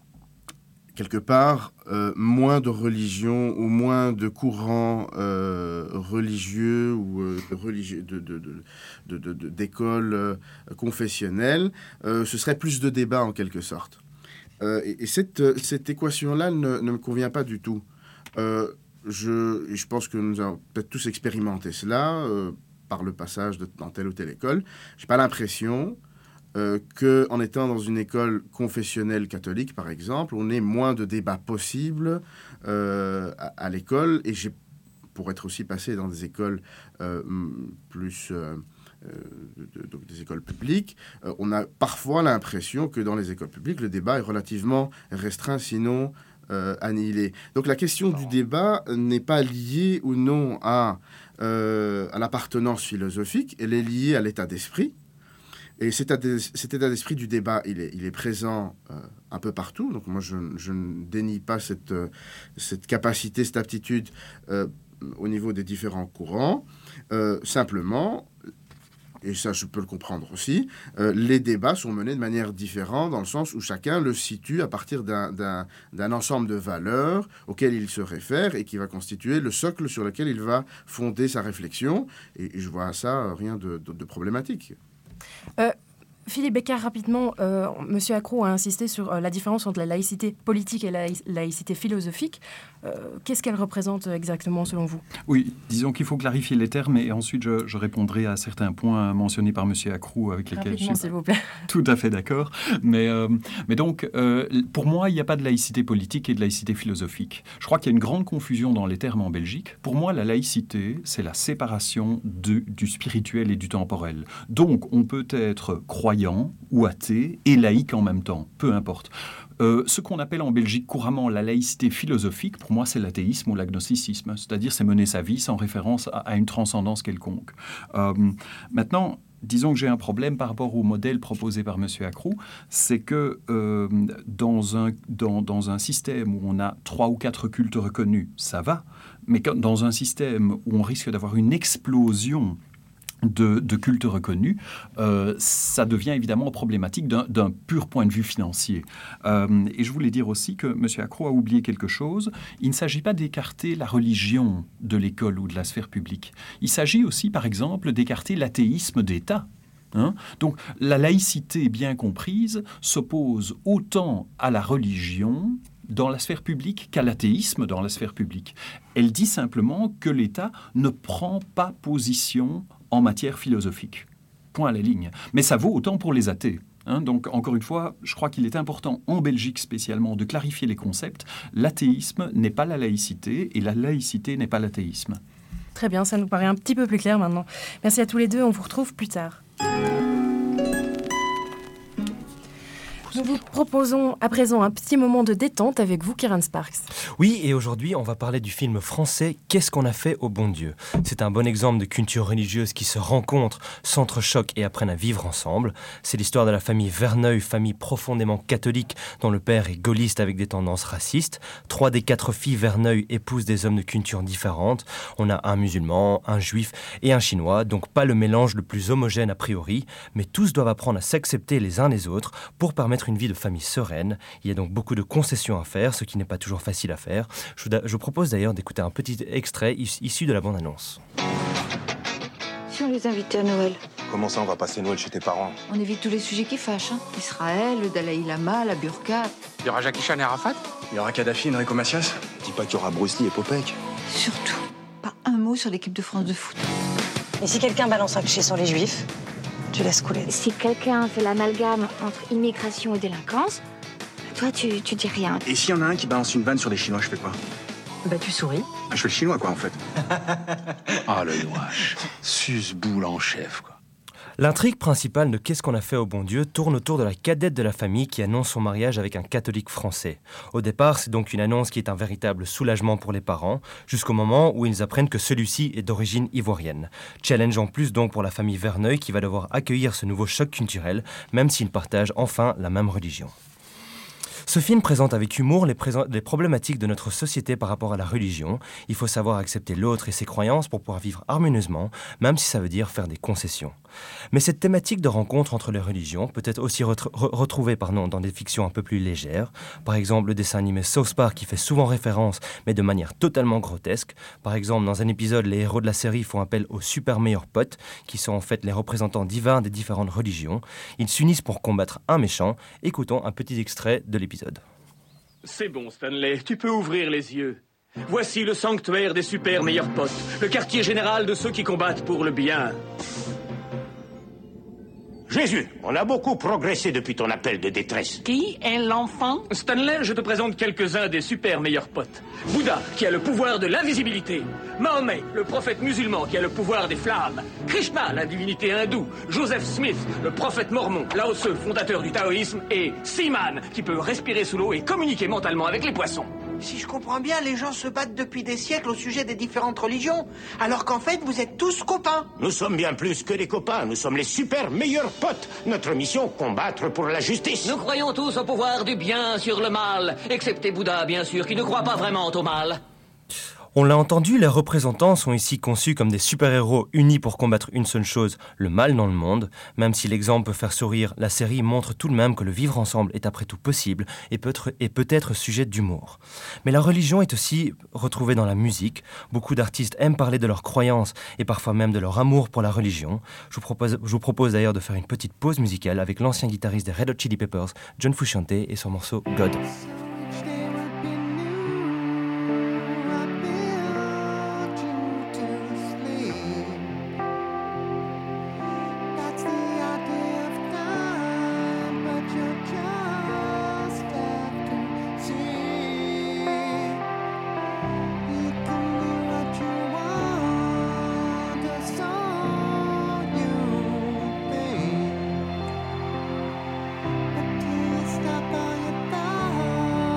Quelque part, euh, moins de religion ou moins de courants euh, religieux ou euh, religieux de, de, de, de, de, de, d'écoles euh, confessionnelles, euh, ce serait plus de débat en quelque sorte. Euh, et, et cette, cette équation-là ne, ne me convient pas du tout. Euh, je, je pense que nous avons peut-être tous expérimenté cela euh, par le passage de, dans telle ou telle école. Je n'ai pas l'impression... Euh, qu'en étant dans une école confessionnelle catholique, par exemple, on ait moins de débats possibles euh, à, à l'école. Et j'ai, pour être aussi passé dans des écoles euh, plus... Euh, de, de, donc des écoles publiques, euh, on a parfois l'impression que dans les écoles publiques, le débat est relativement restreint, sinon euh, annihilé. Donc la question du débat n'est pas liée ou non à, euh, à l'appartenance philosophique, elle est liée à l'état d'esprit. Et cet état d'esprit du débat, il est, il est présent euh, un peu partout. Donc moi, je, je ne dénie pas cette, euh, cette capacité, cette aptitude euh, au niveau des différents courants. Euh, simplement, et ça je peux le comprendre aussi, euh, les débats sont menés de manière différente dans le sens où chacun le situe à partir d'un, d'un, d'un ensemble de valeurs auxquelles il se réfère et qui va constituer le socle sur lequel il va fonder sa réflexion. Et, et je vois ça rien de, de, de problématique. Euh, Philippe Becker, rapidement, euh, Monsieur Accroux a insisté sur euh, la différence entre la laïcité politique et la laïcité philosophique. Euh, qu'est-ce qu'elle représente exactement selon vous ? Oui, disons qu'il faut clarifier les termes et ensuite je, je répondrai à certains points mentionnés par Monsieur Accroux avec lesquels je suis s'il vous plaît. Tout à fait d'accord. Mais, euh, mais donc, euh, pour moi, il n'y a pas de laïcité politique et de laïcité philosophique. Je crois qu'il y a une grande confusion dans les termes en Belgique. Pour moi, la laïcité, c'est la séparation de, du spirituel et du temporel. Donc, on peut être croyant ou athée et laïque en même temps, peu importe. Euh, ce qu'on appelle en Belgique couramment la laïcité philosophique, pour moi, c'est l'athéisme ou l'agnosticisme, c'est-à-dire c'est mener sa vie sans référence à, à une transcendance quelconque. Euh, maintenant, disons que j'ai un problème par rapport au modèle proposé par M. Accroux, c'est que euh, dans, un, dans, dans un système où on a trois ou quatre cultes reconnus, ça va, mais quand, dans un système où on risque d'avoir une explosion De, de cultes reconnus, euh, ça devient évidemment problématique d'un, d'un pur point de vue financier. Euh, et je voulais dire aussi que M. Accroux a oublié quelque chose. Il ne s'agit pas d'écarter la religion de l'école ou de la sphère publique. Il s'agit aussi, par exemple, d'écarter l'athéisme d'État. Hein? Donc la laïcité bien comprise s'oppose autant à la religion dans la sphère publique qu'à l'athéisme dans la sphère publique. Elle dit simplement que l'État ne prend pas position en matière philosophique. Point à la ligne. Mais ça vaut autant pour les athées. Hein, donc, encore une fois, je crois qu'il est important, en Belgique spécialement, de clarifier les concepts. L'athéisme n'est pas la laïcité et la laïcité n'est pas l'athéisme. Très bien, ça nous paraît un petit peu plus clair maintenant. Merci à tous les deux, on vous retrouve plus tard. Nous vous proposons à présent un petit moment de détente avec vous, Kieran Sparks. Oui, et aujourd'hui, on va parler du film français « Qu'est-ce qu'on a fait au bon Dieu ?» C'est un bon exemple de culture religieuse qui se rencontrent, s'entrechoquent et apprennent à vivre ensemble. C'est l'histoire de la famille Verneuil, famille profondément catholique dont le père est gaulliste avec des tendances racistes. Trois des quatre filles Verneuil épousent des hommes de culture différentes. On a un musulman, un juif et un chinois, donc pas le mélange le plus homogène a priori, mais tous doivent apprendre à s'accepter les uns les autres pour permettre une vie de famille sereine. Il y a donc beaucoup de concessions à faire, ce qui n'est pas toujours facile à faire. Je vous, je vous propose d'ailleurs d'écouter un petit extrait issu de la bande-annonce. Si on les invitait à Noël? Comment ça, on va passer Noël chez tes parents? On évite tous les sujets qui fâchent. Hein. Israël, le Dalai Lama, la burqa. Il y aura Jackie Chan et Arafat? Il y aura Kadhafi, Enrico Macias? Dis pas qu'il y aura Bruce Lee et Popek. Surtout, pas un mot sur l'équipe de France de foot. Et si quelqu'un balance un cliché sur les juifs, tu laisses couler. Si quelqu'un fait l'amalgame entre immigration et délinquance, toi, tu, tu dis rien. Et s'il y en a un qui balance une vanne sur les Chinois, je fais quoi? Bah, tu souris. Ah, je fais le chinois, quoi, en fait. Ah, le noix. Suce-boule en chef, quoi. L'intrigue principale de Qu'est-ce qu'on a fait au bon Dieu tourne autour de la cadette de la famille qui annonce son mariage avec un catholique français. Au départ, c'est donc une annonce qui est un véritable soulagement pour les parents, jusqu'au moment où ils apprennent que celui-ci est d'origine ivoirienne. Challenge en plus donc pour la famille Verneuil qui va devoir accueillir ce nouveau choc culturel, même s'ils partagent enfin la même religion. Ce film présente avec humour les, présent- les problématiques de notre société par rapport à la religion. Il faut savoir accepter l'autre et ses croyances pour pouvoir vivre harmonieusement, même si ça veut dire faire des concessions. Mais cette thématique de rencontre entre les religions peut être aussi retr- re- retrouvée pardon, dans des fictions un peu plus légères. Par exemple, le dessin animé South Park qui fait souvent référence, mais de manière totalement grotesque. Par exemple, dans un épisode, les héros de la série font appel aux super meilleurs potes, qui sont en fait les représentants divins des différentes religions. Ils s'unissent pour combattre un méchant. Écoutons un petit extrait de l'épisode. C'est bon, Stanley, tu peux ouvrir les yeux. Voici le sanctuaire des super meilleurs potes, le quartier général de ceux qui combattent pour le bien. Jésus, on a beaucoup progressé depuis ton appel de détresse. Qui est l'enfant? Stanley, je te présente quelques-uns des super meilleurs potes. Bouddha, qui a le pouvoir de l'invisibilité. Mahomet, le prophète musulman, qui a le pouvoir des flammes. Krishna, la divinité hindoue. Joseph Smith, le prophète mormon. Lao Tse, fondateur du taoïsme. Et Seaman, qui peut respirer sous l'eau et communiquer mentalement avec les poissons. Si je comprends bien, les gens se battent depuis des siècles au sujet des différentes religions, alors qu'en fait, vous êtes tous copains. Nous sommes bien plus que des copains, nous sommes les super meilleurs potes. Notre mission, combattre pour la justice. Nous croyons tous au pouvoir du bien sur le mal, excepté Bouddha, bien sûr, qui ne croit pas vraiment au mal. On l'a entendu, les représentants sont ici conçus comme des super-héros unis pour combattre une seule chose, le mal dans le monde. Même si l'exemple peut faire sourire, la série montre tout de même que le vivre ensemble est après tout possible et peut être, et peut être sujet d'humour. Mais la religion est aussi retrouvée dans la musique. Beaucoup d'artistes aiment parler de leurs croyances et parfois même de leur amour pour la religion. Je vous propose, je vous propose d'ailleurs de faire une petite pause musicale avec l'ancien guitariste des Red Hot Chili Peppers, John Frusciante, et son morceau God. Baby. Stop all your thoughts.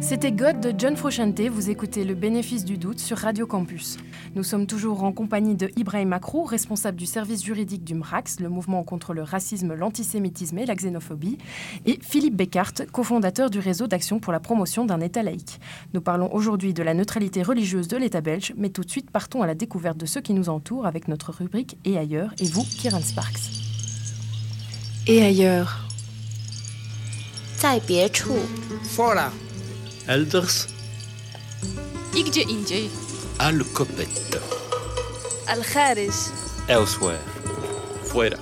C'était God de John Frusciante, vous écoutez Le Bénéfice du Doute sur Radio Campus. Nous sommes toujours en compagnie de Ibrahim Akrou, responsable du service juridique du M R A X, le mouvement contre le racisme, l'antisémitisme et la xénophobie, et Philippe Beckart, cofondateur du réseau d'action pour la promotion d'un État laïque. Nous parlons aujourd'hui de la neutralité religieuse de l'État belge, mais tout de suite partons à la découverte de ceux qui nous entourent avec notre rubrique Et ailleurs, et vous, Kieran Sparks. Et ailleurs. 在别处 Fora. Elders. Igje inje. Al-Kopet. Al-Kharij. Elsewhere. Fuera.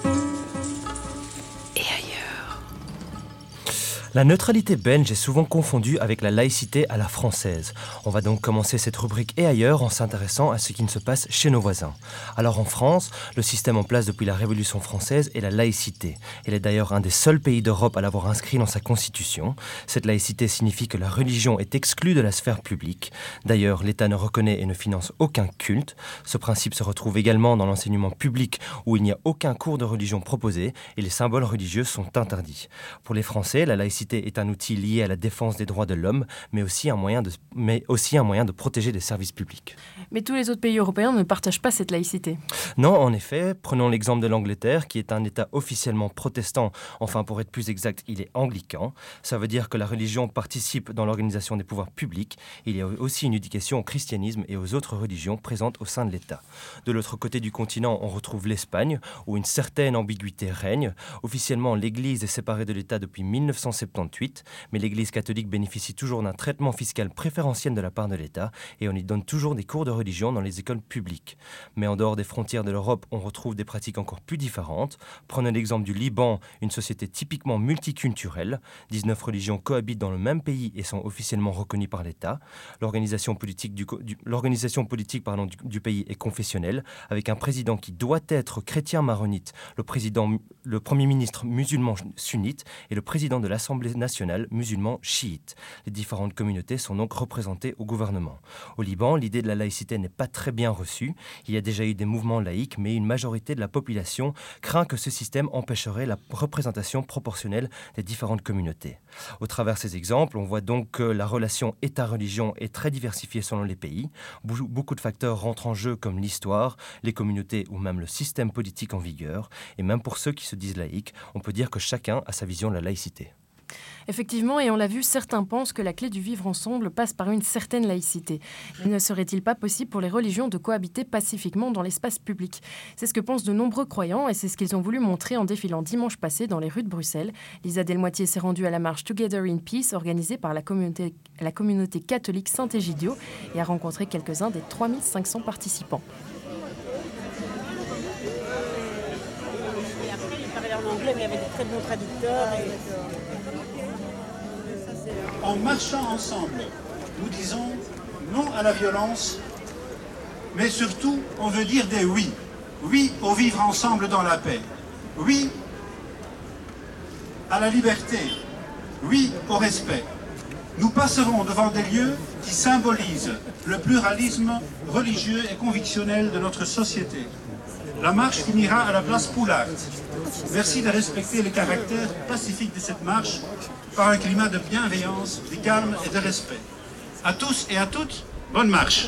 La neutralité belge est souvent confondue avec la laïcité à la française. On va donc commencer cette rubrique Et ailleurs en s'intéressant à ce qui ne se passe chez nos voisins. Alors en France, le système en place depuis la Révolution française est la laïcité. Elle est d'ailleurs un des seuls pays d'Europe à l'avoir inscrit dans sa constitution. Cette laïcité signifie que la religion est exclue de la sphère publique. D'ailleurs, l'État ne reconnaît et ne finance aucun culte. Ce principe se retrouve également dans l'enseignement public où il n'y a aucun cours de religion proposé et les symboles religieux sont interdits. Pour les Français, la laïcité est un outil lié à la défense des droits de l'homme, mais aussi un moyen de, mais aussi un moyen de protéger des services publics. Mais tous les autres pays européens ne partagent pas cette laïcité. Non, en effet. Prenons l'exemple de l'Angleterre, qui est un État officiellement protestant. Enfin, pour être plus exact, il est anglican. Ça veut dire que la religion participe dans l'organisation des pouvoirs publics. Il y a aussi une éducation au christianisme et aux autres religions présentes au sein de l'État. De l'autre côté du continent, on retrouve l'Espagne, où une certaine ambiguïté règne. Officiellement, l'Église est séparée de l'État depuis mille neuf cent soixante-dix-huit, mais l'Église catholique bénéficie toujours d'un traitement fiscal préférentiel de la part de l'État et on y donne toujours des cours de religion dans les écoles publiques. Mais en dehors des frontières de l'Europe, on retrouve des pratiques encore plus différentes. Prenons l'exemple du Liban, une société typiquement multiculturelle. dix-neuf religions cohabitent dans le même pays et sont officiellement reconnues par l'État. L'organisation politique, du, du, l'organisation politique pardon, du, du pays est confessionnelle, avec un président qui doit être chrétien maronite, le, président, le premier ministre musulman sunnite et le président de l'Assemblée nationale musulman chiite. Les différentes communautés sont donc représentées au gouvernement. Au Liban, l'idée de la laïcité n'est pas très bien reçue. Il y a déjà eu des mouvements laïques, mais une majorité de la population craint que ce système empêcherait la représentation proportionnelle des différentes communautés. Au travers de ces exemples, on voit donc que la relation État-religion est très diversifiée selon les pays. Beaucoup de facteurs rentrent en jeu comme l'histoire, les communautés ou même le système politique en vigueur. Et même pour ceux qui se disent laïcs, on peut dire que chacun a sa vision de la laïcité. Effectivement, et on l'a vu, certains pensent que la clé du vivre ensemble passe par une certaine laïcité. Mais ne serait-il pas possible pour les religions de cohabiter pacifiquement dans l'espace public ? C'est ce que pensent de nombreux croyants et c'est ce qu'ils ont voulu montrer en défilant dimanche passé dans les rues de Bruxelles. Lisa Delmoitier s'est rendue à la marche Together in Peace organisée par la communauté, la communauté catholique Saint-Égidio et a rencontré quelques-uns des trois mille cinq cents participants. Et après, il parlait en anglais, mais il y avait des très bons traducteurs. Et... En marchant ensemble, nous disons non à la violence, mais surtout, on veut dire des oui. Oui au vivre ensemble dans la paix. Oui à la liberté. Oui au respect. Nous passerons devant des lieux qui symbolisent le pluralisme religieux et convictionnel de notre société. La marche finira à la place Poulard. Merci de respecter le caractère pacifique de cette marche par un climat de bienveillance, de calme et de respect. À tous et à toutes, bonne marche.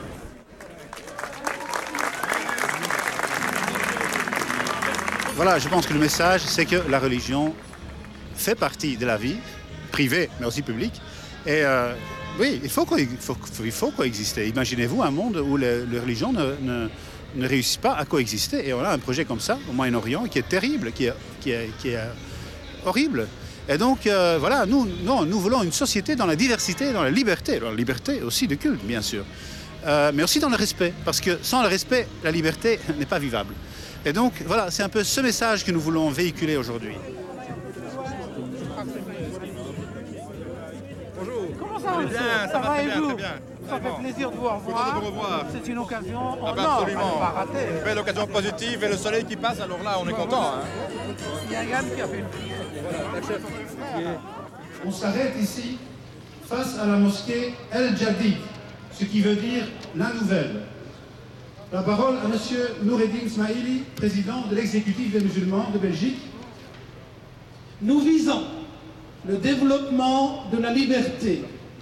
Voilà, je pense que le message, c'est que la religion fait partie de la vie, privée, mais aussi publique. Et euh, oui, il faut, co- il faut, il faut coexister. Imaginez-vous un monde où les, les religions ne, ne, ne réussissent pas à coexister. Et on a un projet comme ça, au Moyen-Orient, qui est terrible, qui est, qui est, qui est horrible. Et donc, euh, voilà, nous, non, nous voulons une société dans la diversité, dans la liberté. Dans la liberté aussi de culte, bien sûr. Euh, mais aussi dans le respect. Parce que sans le respect, la liberté n'est pas vivable. Et donc, voilà, c'est un peu ce message que nous voulons véhiculer aujourd'hui. Bonjour. Comment ça va, bien, ça, ça va et bien, vous bien. Ça fait plaisir de vous revoir. De revoir. C'est une occasion. Ah bah absolument. Pas rater. Une belle occasion positive et le soleil qui passe, alors là, on est content. Hein. Il y a Yann qui a fait une... On s'arrête ici face à la mosquée El Jadid, ce qui veut dire la nouvelle. La parole à M. Noureddin Smaili, président de l'exécutif des musulmans de Belgique. Nous visons le développement de la liberté,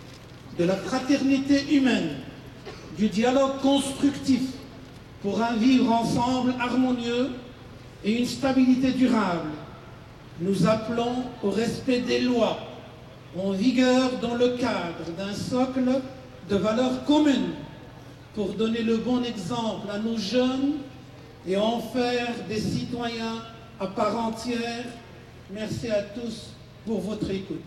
de la fraternité humaine, du dialogue constructif pour un vivre ensemble harmonieux et une stabilité durable. Nous appelons au respect des lois en vigueur dans le cadre d'un socle de valeurs communes pour donner le bon exemple à nos jeunes et en faire des citoyens à part entière. Merci à tous pour votre écoute.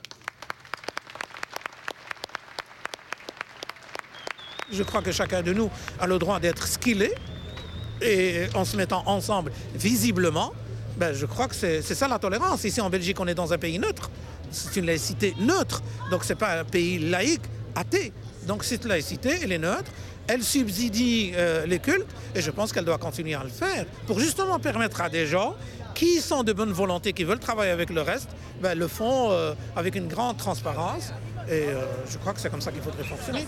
Je crois que chacun de nous a le droit d'être skillé et en se mettant ensemble visiblement, ben je crois que c'est ça la tolérance. Ici en Belgique, on est dans un pays neutre. C'est une laïcité neutre, donc ce n'est pas un pays laïque, athée. Donc cette laïcité, elle est neutre, elle subsidie euh, les cultes et je pense qu'elle doit continuer à le faire pour justement permettre à des gens qui sont de bonne volonté, qui veulent travailler avec le reste, ben, le font euh, avec une grande transparence et euh, je crois que c'est comme ça qu'il faudrait fonctionner.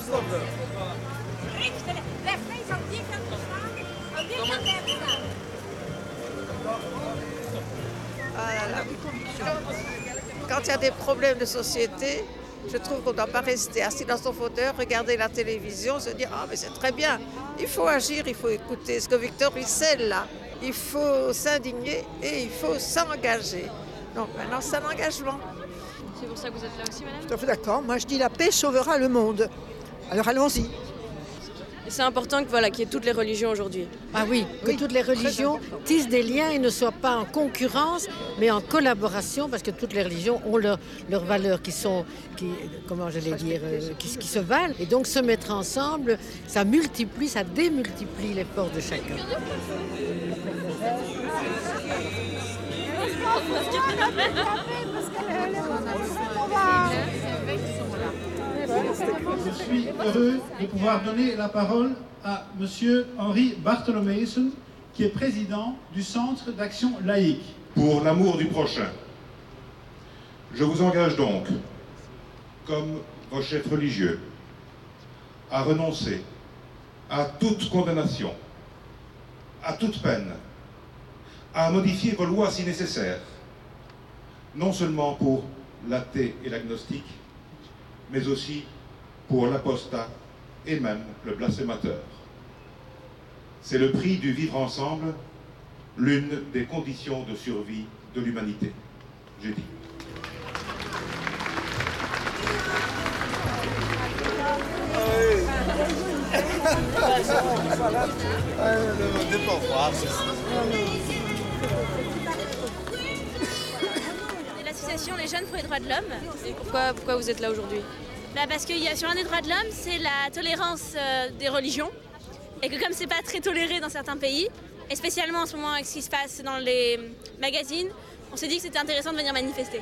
Ah là là. Quand il y a des problèmes de société, je trouve qu'on ne doit pas rester assis dans son fauteuil, regarder la télévision, se dire « Ah, mais c'est très bien, il faut agir, il faut écouter ce que Victor Hussel là. Il faut s'indigner et il faut s'engager. » Donc maintenant, c'est un engagement. C'est pour ça que vous êtes là aussi, madame ? Tout à fait d'accord. Moi, je dis la paix sauvera le monde. Alors allons-y. C'est important que, voilà, qu'il y ait toutes les religions aujourd'hui. Ah oui, que oui, toutes les religions tissent des liens et ne soient pas en concurrence, mais en collaboration, parce que toutes les religions ont leurs leur valeurs qui sont, qui, comment j'allais dire, euh, qui, qui se valent. Et donc se mettre ensemble, ça multiplie, ça démultiplie les forces de chacun. Je suis heureux de pouvoir donner la parole à M. Henri Bartholomeusson, qui est président du Centre d'action laïque. Pour l'amour du prochain, je vous engage donc, comme vos chefs religieux, à renoncer à toute condamnation, à toute peine, à modifier vos lois si nécessaire, non seulement pour l'athée et l'agnostique, mais aussi pour l'apostat et même le blasphémateur. C'est le prix du vivre ensemble, l'une des conditions de survie de l'humanité. J'ai dit. L'association Les Jeunes pour les droits de l'homme. Et pourquoi, pourquoi vous êtes là aujourd'hui ? Bah parce qu'il y a sur un des droits de l'homme, c'est la tolérance euh, des religions. Et que comme c'est pas très toléré dans certains pays, et spécialement en ce moment avec ce qui se passe dans les magazines, on s'est dit que c'était intéressant de venir manifester.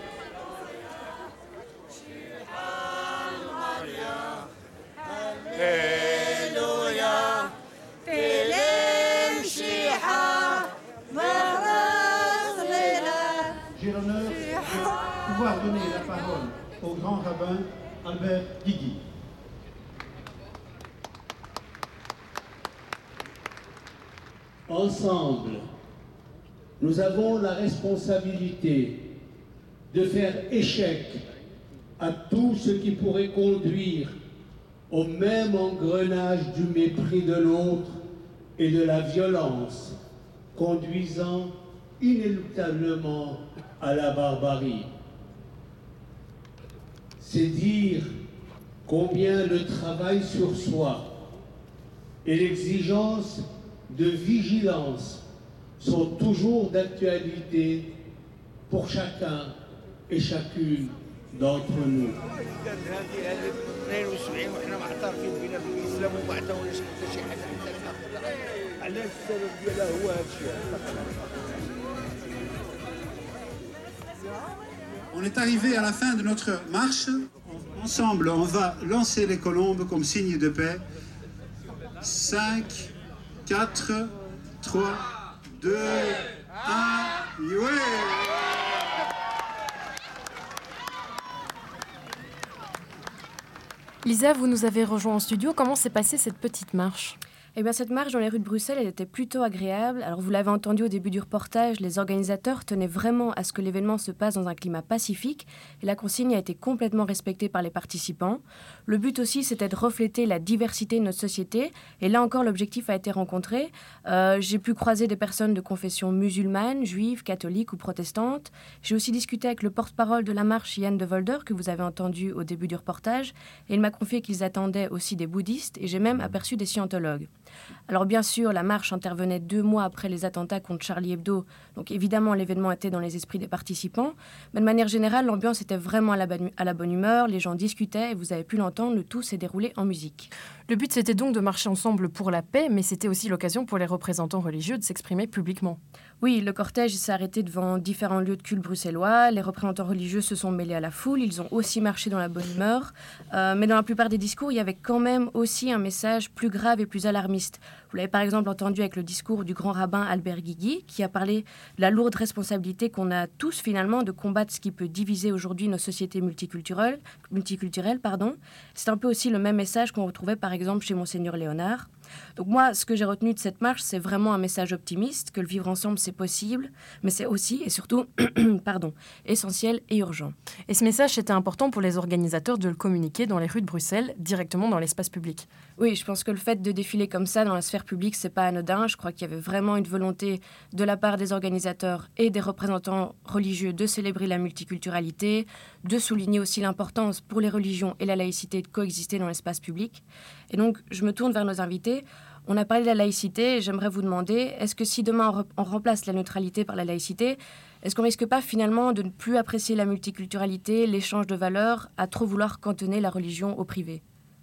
J'ai l'honneur de pouvoir donner la parole au grand rabbin Albert Guigui. Ensemble, nous avons la responsabilité de faire échec à tout ce qui pourrait conduire au même engrenage du mépris de l'autre et de la violence, conduisant inéluctablement à la barbarie. C'est dire combien le travail sur soi et l'exigence de vigilance sont toujours d'actualité pour chacun et chacune d'entre nous. On est arrivé à la fin de notre marche. Ensemble, on va lancer les colombes comme signe de paix. cinq, quatre, trois, deux, un, ouais! Lisa, vous nous avez rejoint en studio. Comment s'est passée cette petite marche ? Eh bien, cette marche dans les rues de Bruxelles, elle était plutôt agréable. Alors, vous l'avez entendu au début du reportage, les organisateurs tenaient vraiment à ce que l'événement se passe dans un climat pacifique et la consigne a été complètement respectée par les participants. Le but aussi, c'était de refléter la diversité de notre société et là encore, l'objectif a été rencontré. Euh, j'ai pu croiser des personnes de confession musulmane, juive, catholique ou protestante. J'ai aussi discuté avec le porte-parole de la marche, Yann de Volder, que vous avez entendu au début du reportage et il m'a confié qu'ils attendaient aussi des bouddhistes et j'ai même aperçu des scientologues. Alors bien sûr, la marche intervenait deux mois après les attentats contre Charlie Hebdo, donc évidemment l'événement était dans les esprits des participants, mais de manière générale, l'ambiance était vraiment à la, bonne, à la bonne humeur, les gens discutaient et vous avez pu l'entendre, le tout s'est déroulé en musique. Le but c'était donc de marcher ensemble pour la paix, mais c'était aussi l'occasion pour les représentants religieux de s'exprimer publiquement. Oui, le cortège s'est arrêté devant différents lieux de culte bruxellois, les représentants religieux se sont mêlés à la foule, ils ont aussi marché dans la bonne humeur, euh, mais dans la plupart des discours, il y avait quand même aussi un message plus grave et plus alarmiste. Vous l'avez par exemple entendu avec le discours du grand rabbin Albert Guigui, qui a parlé de la lourde responsabilité qu'on a tous finalement de combattre ce qui peut diviser aujourd'hui nos sociétés multiculturelles. multiculturelles pardon. C'est un peu aussi le même message qu'on retrouvait par exemple chez Monseigneur Léonard. Donc moi, ce que j'ai retenu de cette marche, c'est vraiment un message optimiste, que le vivre ensemble, c'est possible, mais c'est aussi et surtout pardon, essentiel et urgent. Et ce message, c'était important pour les organisateurs de le communiquer dans les rues de Bruxelles, directement dans l'espace public. Oui, je pense que le fait de défiler comme ça dans la sphère publique, c'est pas anodin. Je crois qu'il y avait vraiment une volonté de la part des organisateurs et des représentants religieux de célébrer la multiculturalité, de souligner aussi l'importance pour les religions et la laïcité de coexister dans l'espace public. Et donc, je me tourne vers nos invités. On a parlé de la laïcité et j'aimerais vous demander, est-ce que si demain on, re- on remplace la neutralité par la laïcité, est-ce qu'on risque pas finalement de ne plus apprécier la multiculturalité, l'échange de valeurs, à trop vouloir cantonner la religion au privé ?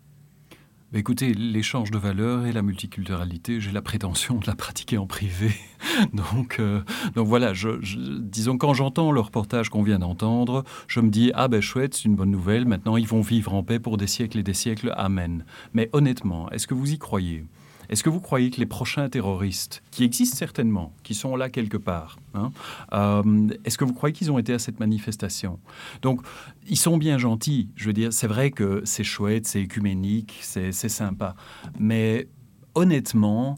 Bah écoutez, l'échange de valeurs et la multiculturalité, j'ai la prétention de la pratiquer en privé. donc, euh, donc voilà, je, je, disons quand j'entends le reportage qu'on vient d'entendre, je me dis « Ah ben chouette, c'est une bonne nouvelle, maintenant ils vont vivre en paix pour des siècles et des siècles, amen ». Mais honnêtement, est-ce que vous y croyez ? Est-ce que vous croyez que les prochains terroristes, qui existent certainement, qui sont là quelque part, hein, euh, est-ce que vous croyez qu'ils ont été à cette manifestation ? Donc, ils sont bien gentils. Je veux dire, c'est vrai que c'est chouette, c'est écuménique, c'est, c'est sympa. Mais honnêtement,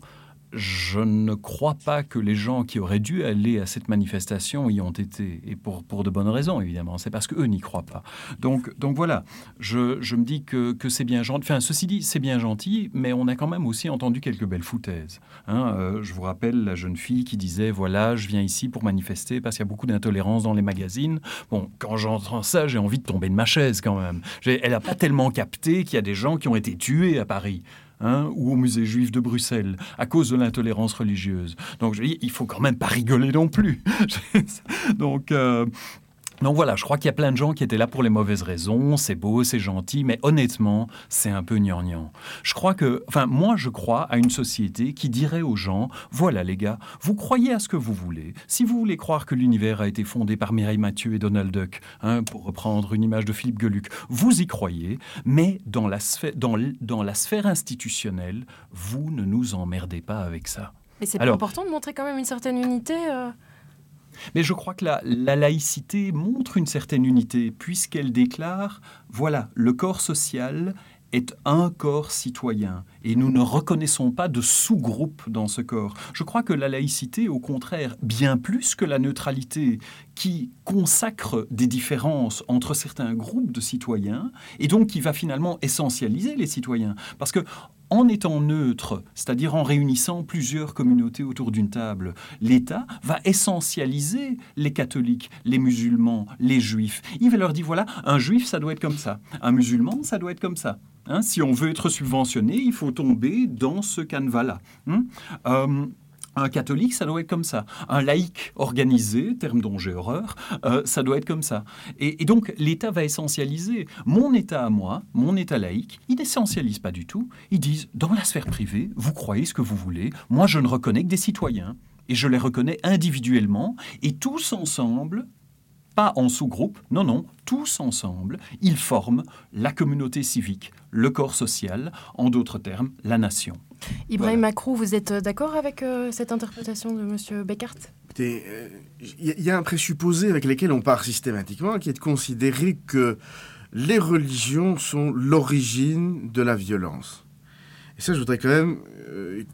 je ne crois pas que les gens qui auraient dû aller à cette manifestation y ont été. Et pour, pour de bonnes raisons, évidemment. C'est parce qu'eux n'y croient pas. Donc, donc voilà, je, je me dis que, que c'est bien gentil. Enfin, ceci dit, c'est bien gentil, mais on a quand même aussi entendu quelques belles foutaises. Hein, euh, je vous rappelle la jeune fille qui disait « Voilà, je viens ici pour manifester parce qu'il y a beaucoup d'intolérance dans les magazines. » Bon, quand j'entends ça, j'ai envie de tomber de ma chaise quand même. J'ai, elle n'a pas tellement capté qu'il y a des gens qui ont été tués à Paris. Hein, ou au musée juif de Bruxelles, à cause de l'intolérance religieuse. Donc, je dis, il faut quand même pas rigoler non plus. Donc... Euh Donc voilà, je crois qu'il y a plein de gens qui étaient là pour les mauvaises raisons, c'est beau, c'est gentil, mais honnêtement, c'est un peu gnangnan. Je crois que, enfin, moi, je crois à une société qui dirait aux gens, voilà les gars, vous croyez à ce que vous voulez. Si vous voulez croire que l'univers a été fondé par Mireille Mathieu et Donald Duck, hein, pour reprendre une image de Philippe Geluck, vous y croyez, mais dans la sphère, dans, dans la sphère institutionnelle, vous ne nous emmerdez pas avec ça. Mais c'est Alors, important de montrer quand même une certaine unité euh... Mais je crois que la, la laïcité montre une certaine unité, puisqu'elle déclare, voilà, le corps social est un corps citoyen, et nous ne reconnaissons pas de sous-groupe dans ce corps. Je crois que la laïcité, au contraire, bien plus que la neutralité, qui consacre des différences entre certains groupes de citoyens, et donc qui va finalement essentialiser les citoyens. Parce que en étant neutre, c'est-à-dire en réunissant plusieurs communautés autour d'une table, l'État va essentialiser les catholiques, les musulmans, les juifs. Il va leur dire, voilà, un juif, ça doit être comme ça. Un musulman, ça doit être comme ça. Hein, si on veut être subventionné, il faut tomber dans ce canevas-là. Hein euh, Un catholique, ça doit être comme ça. Un laïc organisé, terme dont j'ai horreur, euh, ça doit être comme ça. Et, et donc, l'État va essentialiser. Mon État à moi, mon État laïque, il n'essentialise pas du tout. Ils disent, dans la sphère privée, vous croyez ce que vous voulez. Moi, je ne reconnais que des citoyens. Et je les reconnais individuellement. Et tous ensemble, pas en sous-groupe, non, non, tous ensemble, ils forment la communauté civique, le corps social, en d'autres termes, la nation. Ibrahim voilà. Macrou, vous êtes d'accord avec euh, cette interprétation de M. Beckert ? Il euh, y, y a un présupposé avec lequel on part systématiquement, qui est de considérer que les religions sont l'origine de la violence. Et ça, je voudrais quand même euh,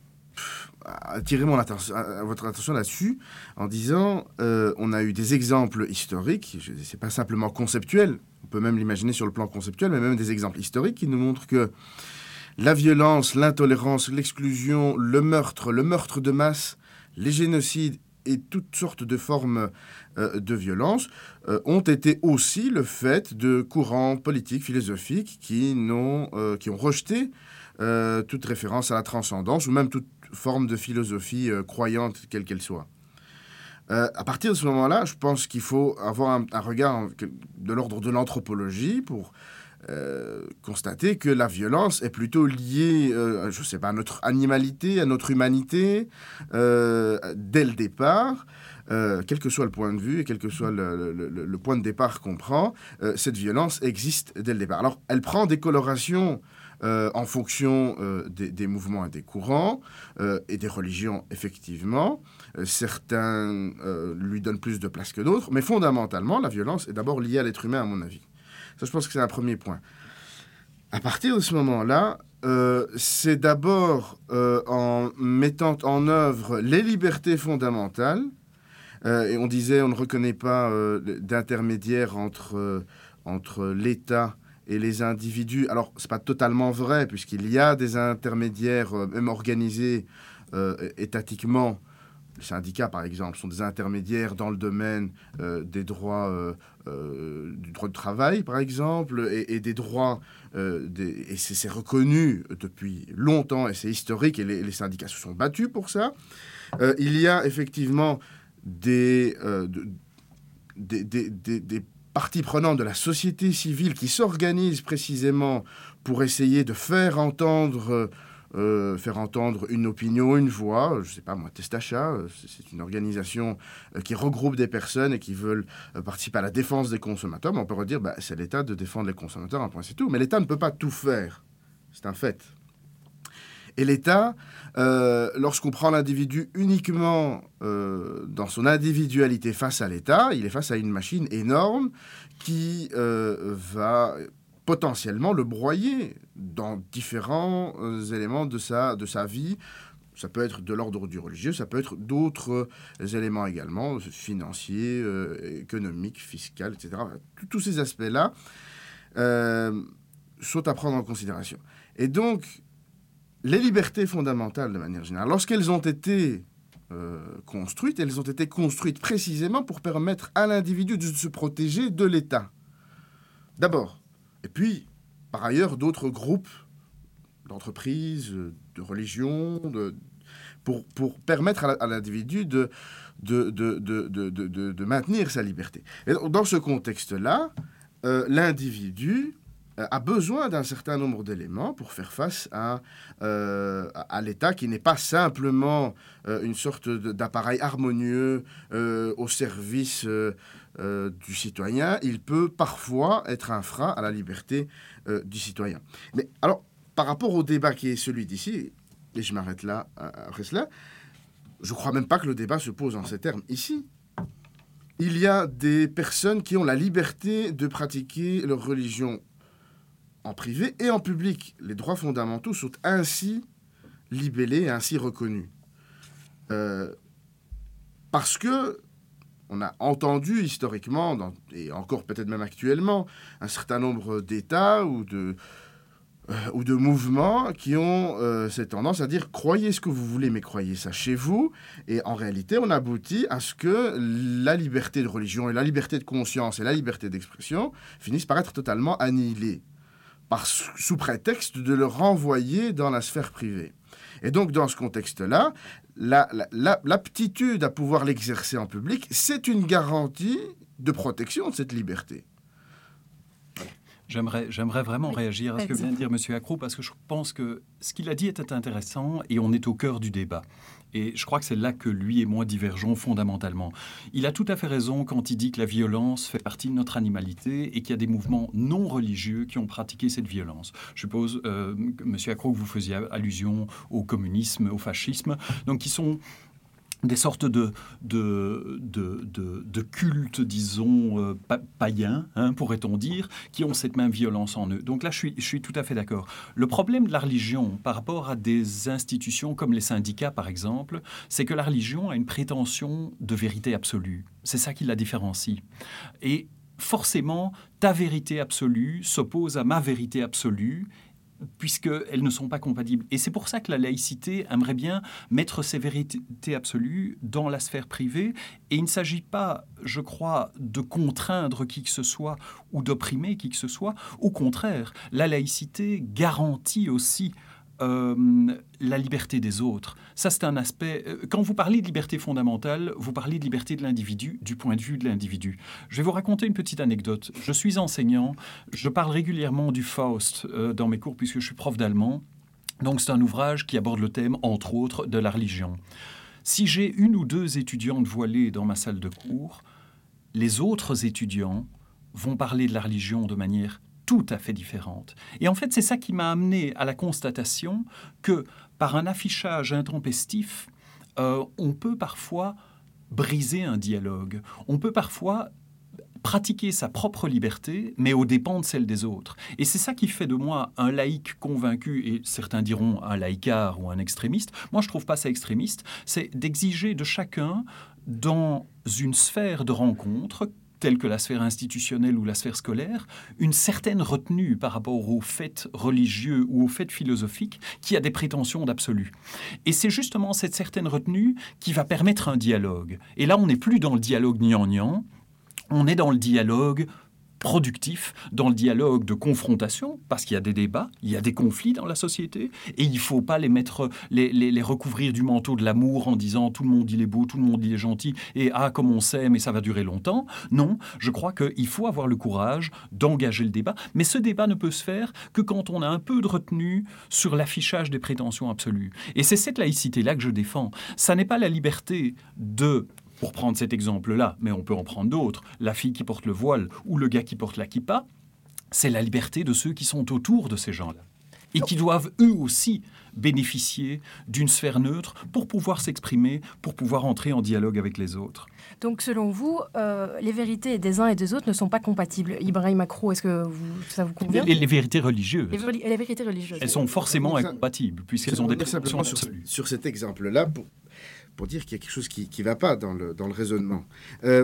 attirer mon attention, à votre attention là-dessus en disant euh, on a eu des exemples historiques, ce n'est pas simplement conceptuel, on peut même l'imaginer sur le plan conceptuel, mais même des exemples historiques qui nous montrent que la violence, l'intolérance, l'exclusion, le meurtre, le meurtre de masse, les génocides et toutes sortes de formes euh, de violence euh, ont été aussi le fait de courants politiques, philosophiques qui, n'ont, euh, qui ont rejeté euh, toute référence à la transcendance ou même toute forme de philosophie euh, croyante, quelle qu'elle soit. Euh, à partir de ce moment-là, je pense qu'il faut avoir un, un regard de l'ordre de l'anthropologie pour euh, constater que la violence est plutôt liée, euh, je ne sais pas, à notre animalité, à notre humanité, euh, dès le départ. Euh, quel que soit le point de vue et quel que soit le, le, le, le point de départ qu'on prend, euh, cette violence existe dès le départ. Alors, elle prend des colorations euh, en fonction euh, des, des mouvements et des courants euh, et des religions, effectivement. Euh, certains euh, lui donnent plus de place que d'autres, mais fondamentalement, la violence est d'abord liée à l'être humain, à mon avis. Ça, je pense que c'est un premier point. À partir de ce moment-là, euh, c'est d'abord euh, en mettant en œuvre les libertés fondamentales. Euh, et on disait, on ne reconnaît pas euh, d'intermédiaire entre, euh, entre l'État et les individus. Alors, ce n'est pas totalement vrai, puisqu'il y a des intermédiaires, euh, même organisés euh, étatiquement. Les syndicats, par exemple, sont des intermédiaires dans le domaine euh, des droits, euh, euh, du droit du travail, par exemple, et, et des droits, euh, des, et c'est, c'est reconnu depuis longtemps, et c'est historique, et les, les syndicats se sont battus pour ça. Euh, il y a effectivement des, euh, de, des, des, des, des parties prenantes de la société civile qui s'organisent précisément pour essayer de faire entendre... Euh, faire entendre une opinion, une voix, je ne sais pas moi, Testachat, c'est une organisation qui regroupe des personnes et qui veulent participer à la défense des consommateurs, mais on peut redire, bah, c'est l'État de défendre les consommateurs, un point c'est tout, mais l'État ne peut pas tout faire, c'est un fait. Et l'État, euh, lorsqu'on prend l'individu uniquement euh, dans son individualité face à l'État, il est face à une machine énorme qui euh, va... potentiellement le broyer dans différents euh, éléments de sa, de sa vie. Ça peut être de l'ordre du religieux, ça peut être d'autres euh, éléments également, financiers, euh, économiques, fiscaux, et cetera. Tous ces aspects-là euh, sont à prendre en considération. Et donc, les libertés fondamentales, de manière générale, lorsqu'elles ont été euh, construites, elles ont été construites précisément pour permettre à l'individu de se protéger de l'État. D'abord. Et puis, par ailleurs, d'autres groupes d'entreprises, de religions, de, pour, pour permettre à l'individu de, de, de, de, de, de, de maintenir sa liberté. Et dans ce contexte-là, euh, l'individu a besoin d'un certain nombre d'éléments pour faire face à, euh, à l'État qui n'est pas simplement euh, une sorte d'appareil harmonieux euh, au service euh, euh, du citoyen. Il peut parfois être un frein à la liberté euh, du citoyen. Mais alors, par rapport au débat qui est celui d'ici, et je m'arrête là après cela, je ne crois même pas que le débat se pose en ces termes ici. Il y a des personnes qui ont la liberté de pratiquer leur religion en privé et en public. Les droits fondamentaux sont ainsi libellés et ainsi reconnus. Euh, parce que on a entendu historiquement, dans, et encore peut-être même actuellement, un certain nombre d'États ou de, euh, ou de mouvements qui ont euh, cette tendance à dire « croyez ce que vous voulez, mais croyez ça chez vous ». Et en réalité, on aboutit à ce que la liberté de religion et la liberté de conscience et la liberté d'expression finissent par être totalement annihilées, par, sous prétexte de le renvoyer dans la sphère privée. Et donc, dans ce contexte-là, la, la, la, l'aptitude à pouvoir l'exercer en public, c'est une garantie de protection de cette liberté. J'aimerais, j'aimerais vraiment réagir à ce que vient de dire M. Accroux, parce que je pense que ce qu'il a dit était intéressant et on est au cœur du débat. Et je crois que c'est là que lui et moi divergeons fondamentalement. Il a tout à fait raison quand il dit que la violence fait partie de notre animalité et qu'il y a des mouvements non religieux qui ont pratiqué cette violence. Je suppose, euh, M. Accroux, que vous faisiez allusion au communisme, au fascisme, donc qui sont des sortes de, de, de, de, de cultes, disons, euh, pa païens, hein, pourrait-on dire, qui ont cette même violence en eux. Donc là, je suis, je suis tout à fait d'accord. Le problème de la religion par rapport à des institutions comme les syndicats, par exemple, c'est que la religion a une prétention de vérité absolue. C'est ça qui la différencie. Et forcément, ta vérité absolue s'oppose à ma vérité absolue, puisqu'elles ne sont pas compatibles. Et c'est pour ça que la laïcité aimerait bien mettre ces vérités absolues dans la sphère privée. Et il ne s'agit pas, je crois, de contraindre qui que ce soit ou d'opprimer qui que ce soit. Au contraire, la laïcité garantit aussi Euh, la liberté des autres. Ça, c'est un aspect... Quand vous parlez de liberté fondamentale, vous parlez de liberté de l'individu, du point de vue de l'individu. Je vais vous raconter une petite anecdote. Je suis enseignant, je parle régulièrement du Faust euh, dans mes cours, puisque je suis prof d'allemand. Donc, c'est un ouvrage qui aborde le thème, entre autres, de la religion. Si j'ai une ou deux étudiantes voilées dans ma salle de cours, les autres étudiants vont parler de la religion de manière tout à fait différente. Et en fait, c'est ça qui m'a amené à la constatation que, par un affichage intempestif, euh, on peut parfois briser un dialogue. On peut parfois pratiquer sa propre liberté, mais aux dépens de celle des autres. Et c'est ça qui fait de moi un laïc convaincu, et certains diront un laïcard ou un extrémiste. Moi, je ne trouve pas ça extrémiste. C'est d'exiger de chacun, dans une sphère de rencontre, telle que la sphère institutionnelle ou la sphère scolaire, une certaine retenue par rapport aux faits religieux ou aux faits philosophiques qui a des prétentions d'absolu. Et c'est justement cette certaine retenue qui va permettre un dialogue. Et là, on n'est plus dans le dialogue gnangnan, on est dans le dialogue productif, dans le dialogue de confrontation, parce qu'il y a des débats, il y a des conflits dans la société, et il ne faut pas les mettre, les, les, les recouvrir du manteau de l'amour en disant tout le monde il est beau, tout le monde il est gentil, et ah comme on s'aime et ça va durer longtemps. Non, je crois qu'il faut avoir le courage d'engager le débat, mais ce débat ne peut se faire que quand on a un peu de retenue sur l'affichage des prétentions absolues. Et c'est cette laïcité-là que je défends. Ça n'est pas la liberté de... Pour prendre cet exemple-là, mais on peut en prendre d'autres, la fille qui porte le voile ou le gars qui porte la kippa, c'est la liberté de ceux qui sont autour de ces gens-là et qui doivent eux aussi bénéficier d'une sphère neutre pour pouvoir s'exprimer, pour pouvoir entrer en dialogue avec les autres. Donc selon vous, euh, les vérités des uns et des autres ne sont pas compatibles. Ibrahim Acrou, est-ce que vous, ça vous convient ? les, les vérités religieuses. Les, les vérités religieuses. Elles sont forcément incompatibles puisqu'elles ont des prétentions sur, absolues. Sur cet exemple-là, pour... pour dire qu'il y a quelque chose qui ne va pas dans le, dans le raisonnement. Euh,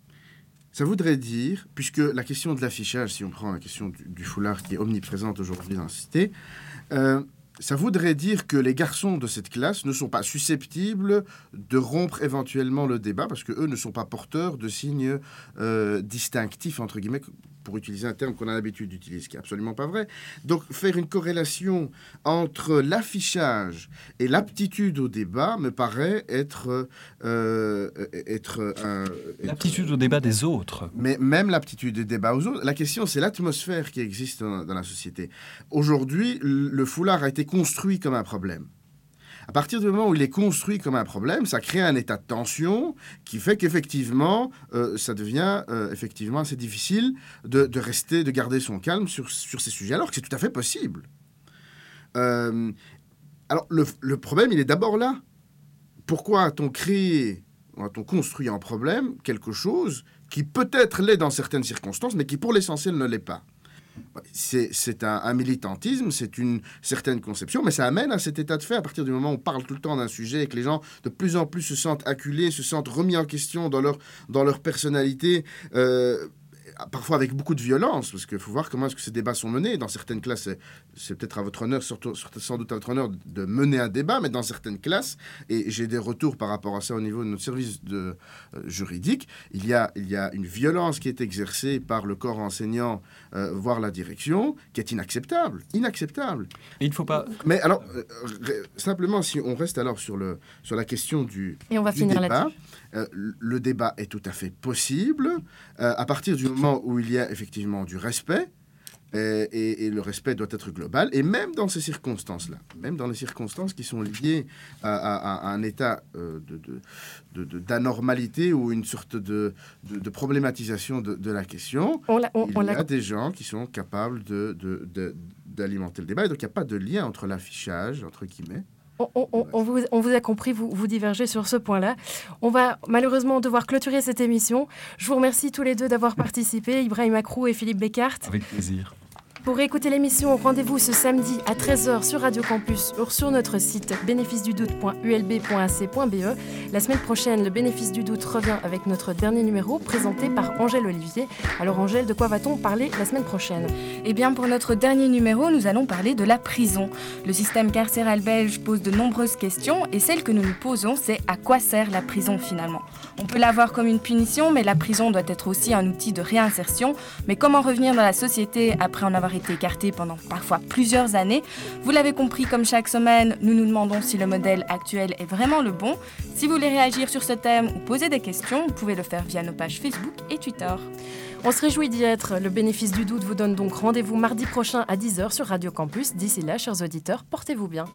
ça voudrait dire, puisque la question de l'affichage, si on prend la question du, du foulard qui est omniprésente aujourd'hui dans la cité, euh, ça voudrait dire que les garçons de cette classe ne sont pas susceptibles de rompre éventuellement le débat, parce qu'eux ne sont pas porteurs de signes euh, distinctifs, entre guillemets, pour utiliser un terme qu'on a l'habitude d'utiliser, ce qui n'est absolument pas vrai. Donc, faire une corrélation entre l'affichage et l'aptitude au débat me paraît être... Euh, être un, l'aptitude être, au débat des autres. Mais même l'aptitude au débat aux autres. La question, c'est l'atmosphère qui existe dans, dans la société. Aujourd'hui, le foulard a été construit comme un problème. À partir du moment où il est construit comme un problème, ça crée un état de tension qui fait qu'effectivement, euh, ça devient euh, effectivement assez difficile de, de rester, de garder son calme sur, sur ces sujets, alors que c'est tout à fait possible. Euh, alors, le, le problème, il est d'abord là. Pourquoi a-t-on créé, a-t-on construit en problème quelque chose qui peut-être l'est dans certaines circonstances, mais qui pour l'essentiel ne l'est pas ? C'est, c'est un, un militantisme, c'est une certaine conception, mais ça amène à cet état de fait à partir du moment où on parle tout le temps d'un sujet et que les gens de plus en plus se sentent acculés, se sentent remis en question dans leur, dans leur personnalité, euh, parfois avec beaucoup de violence, parce qu'il faut voir comment est-ce que ces débats sont menés. Dans certaines classes, c'est, c'est peut-être à votre honneur, surtout, sans doute à votre honneur, de mener un débat, mais dans certaines classes, et j'ai des retours par rapport à ça au niveau de notre service de, euh, juridique, il y, a, il y a une violence qui est exercée par le corps enseignant, euh, voire la direction, qui est inacceptable. Inacceptable. Il ne faut pas... Mais alors, euh, r- simplement, si on reste alors sur, le, sur la question du, et on va du finir débat, là-dessus. Euh, le débat est tout à fait possible euh, à partir du moment où il y a effectivement du respect, et, et, et le respect doit être global, et même dans ces circonstances-là, même dans les circonstances qui sont liées à, à, à un état euh, de, de, de, de, d'anormalité ou une sorte de, de, de problématisation de, de la question, on on, il on y a des gens qui sont capables de, de, de, d'alimenter le débat, et donc il n'y a pas de lien entre l'affichage, entre guillemets, On, on, on, vous, on vous a compris, vous, vous divergez sur ce point-là. On va malheureusement devoir clôturer cette émission. Je vous remercie tous les deux d'avoir participé, Ibrahim Akrou et Philippe Beckart. Avec plaisir. Pour écouter l'émission, rendez-vous ce samedi à treize heures sur Radio Campus ou sur notre site bénéfice du doute point u l b point a c point b e. La semaine prochaine, le Bénéfice du doute revient avec notre dernier numéro présenté par Angèle Olivier. Alors Angèle, de quoi va-t-on parler la semaine prochaine ? Eh bien, pour notre dernier numéro, nous allons parler de la prison. Le système carcéral belge pose de nombreuses questions et celle que nous nous posons, c'est à quoi sert la prison finalement ? On peut la voir comme une punition, mais la prison doit être aussi un outil de réinsertion. Mais comment revenir dans la société après en avoir été écarté pendant parfois plusieurs années ? Vous l'avez compris, comme chaque semaine, nous nous demandons si le modèle actuel est vraiment le bon. Si vous voulez réagir sur ce thème ou poser des questions, vous pouvez le faire via nos pages Facebook et Twitter. On se réjouit d'y être. Le Bénéfice du doute vous donne donc rendez-vous mardi prochain à dix heures sur Radio Campus. D'ici là, chers auditeurs, portez-vous bien.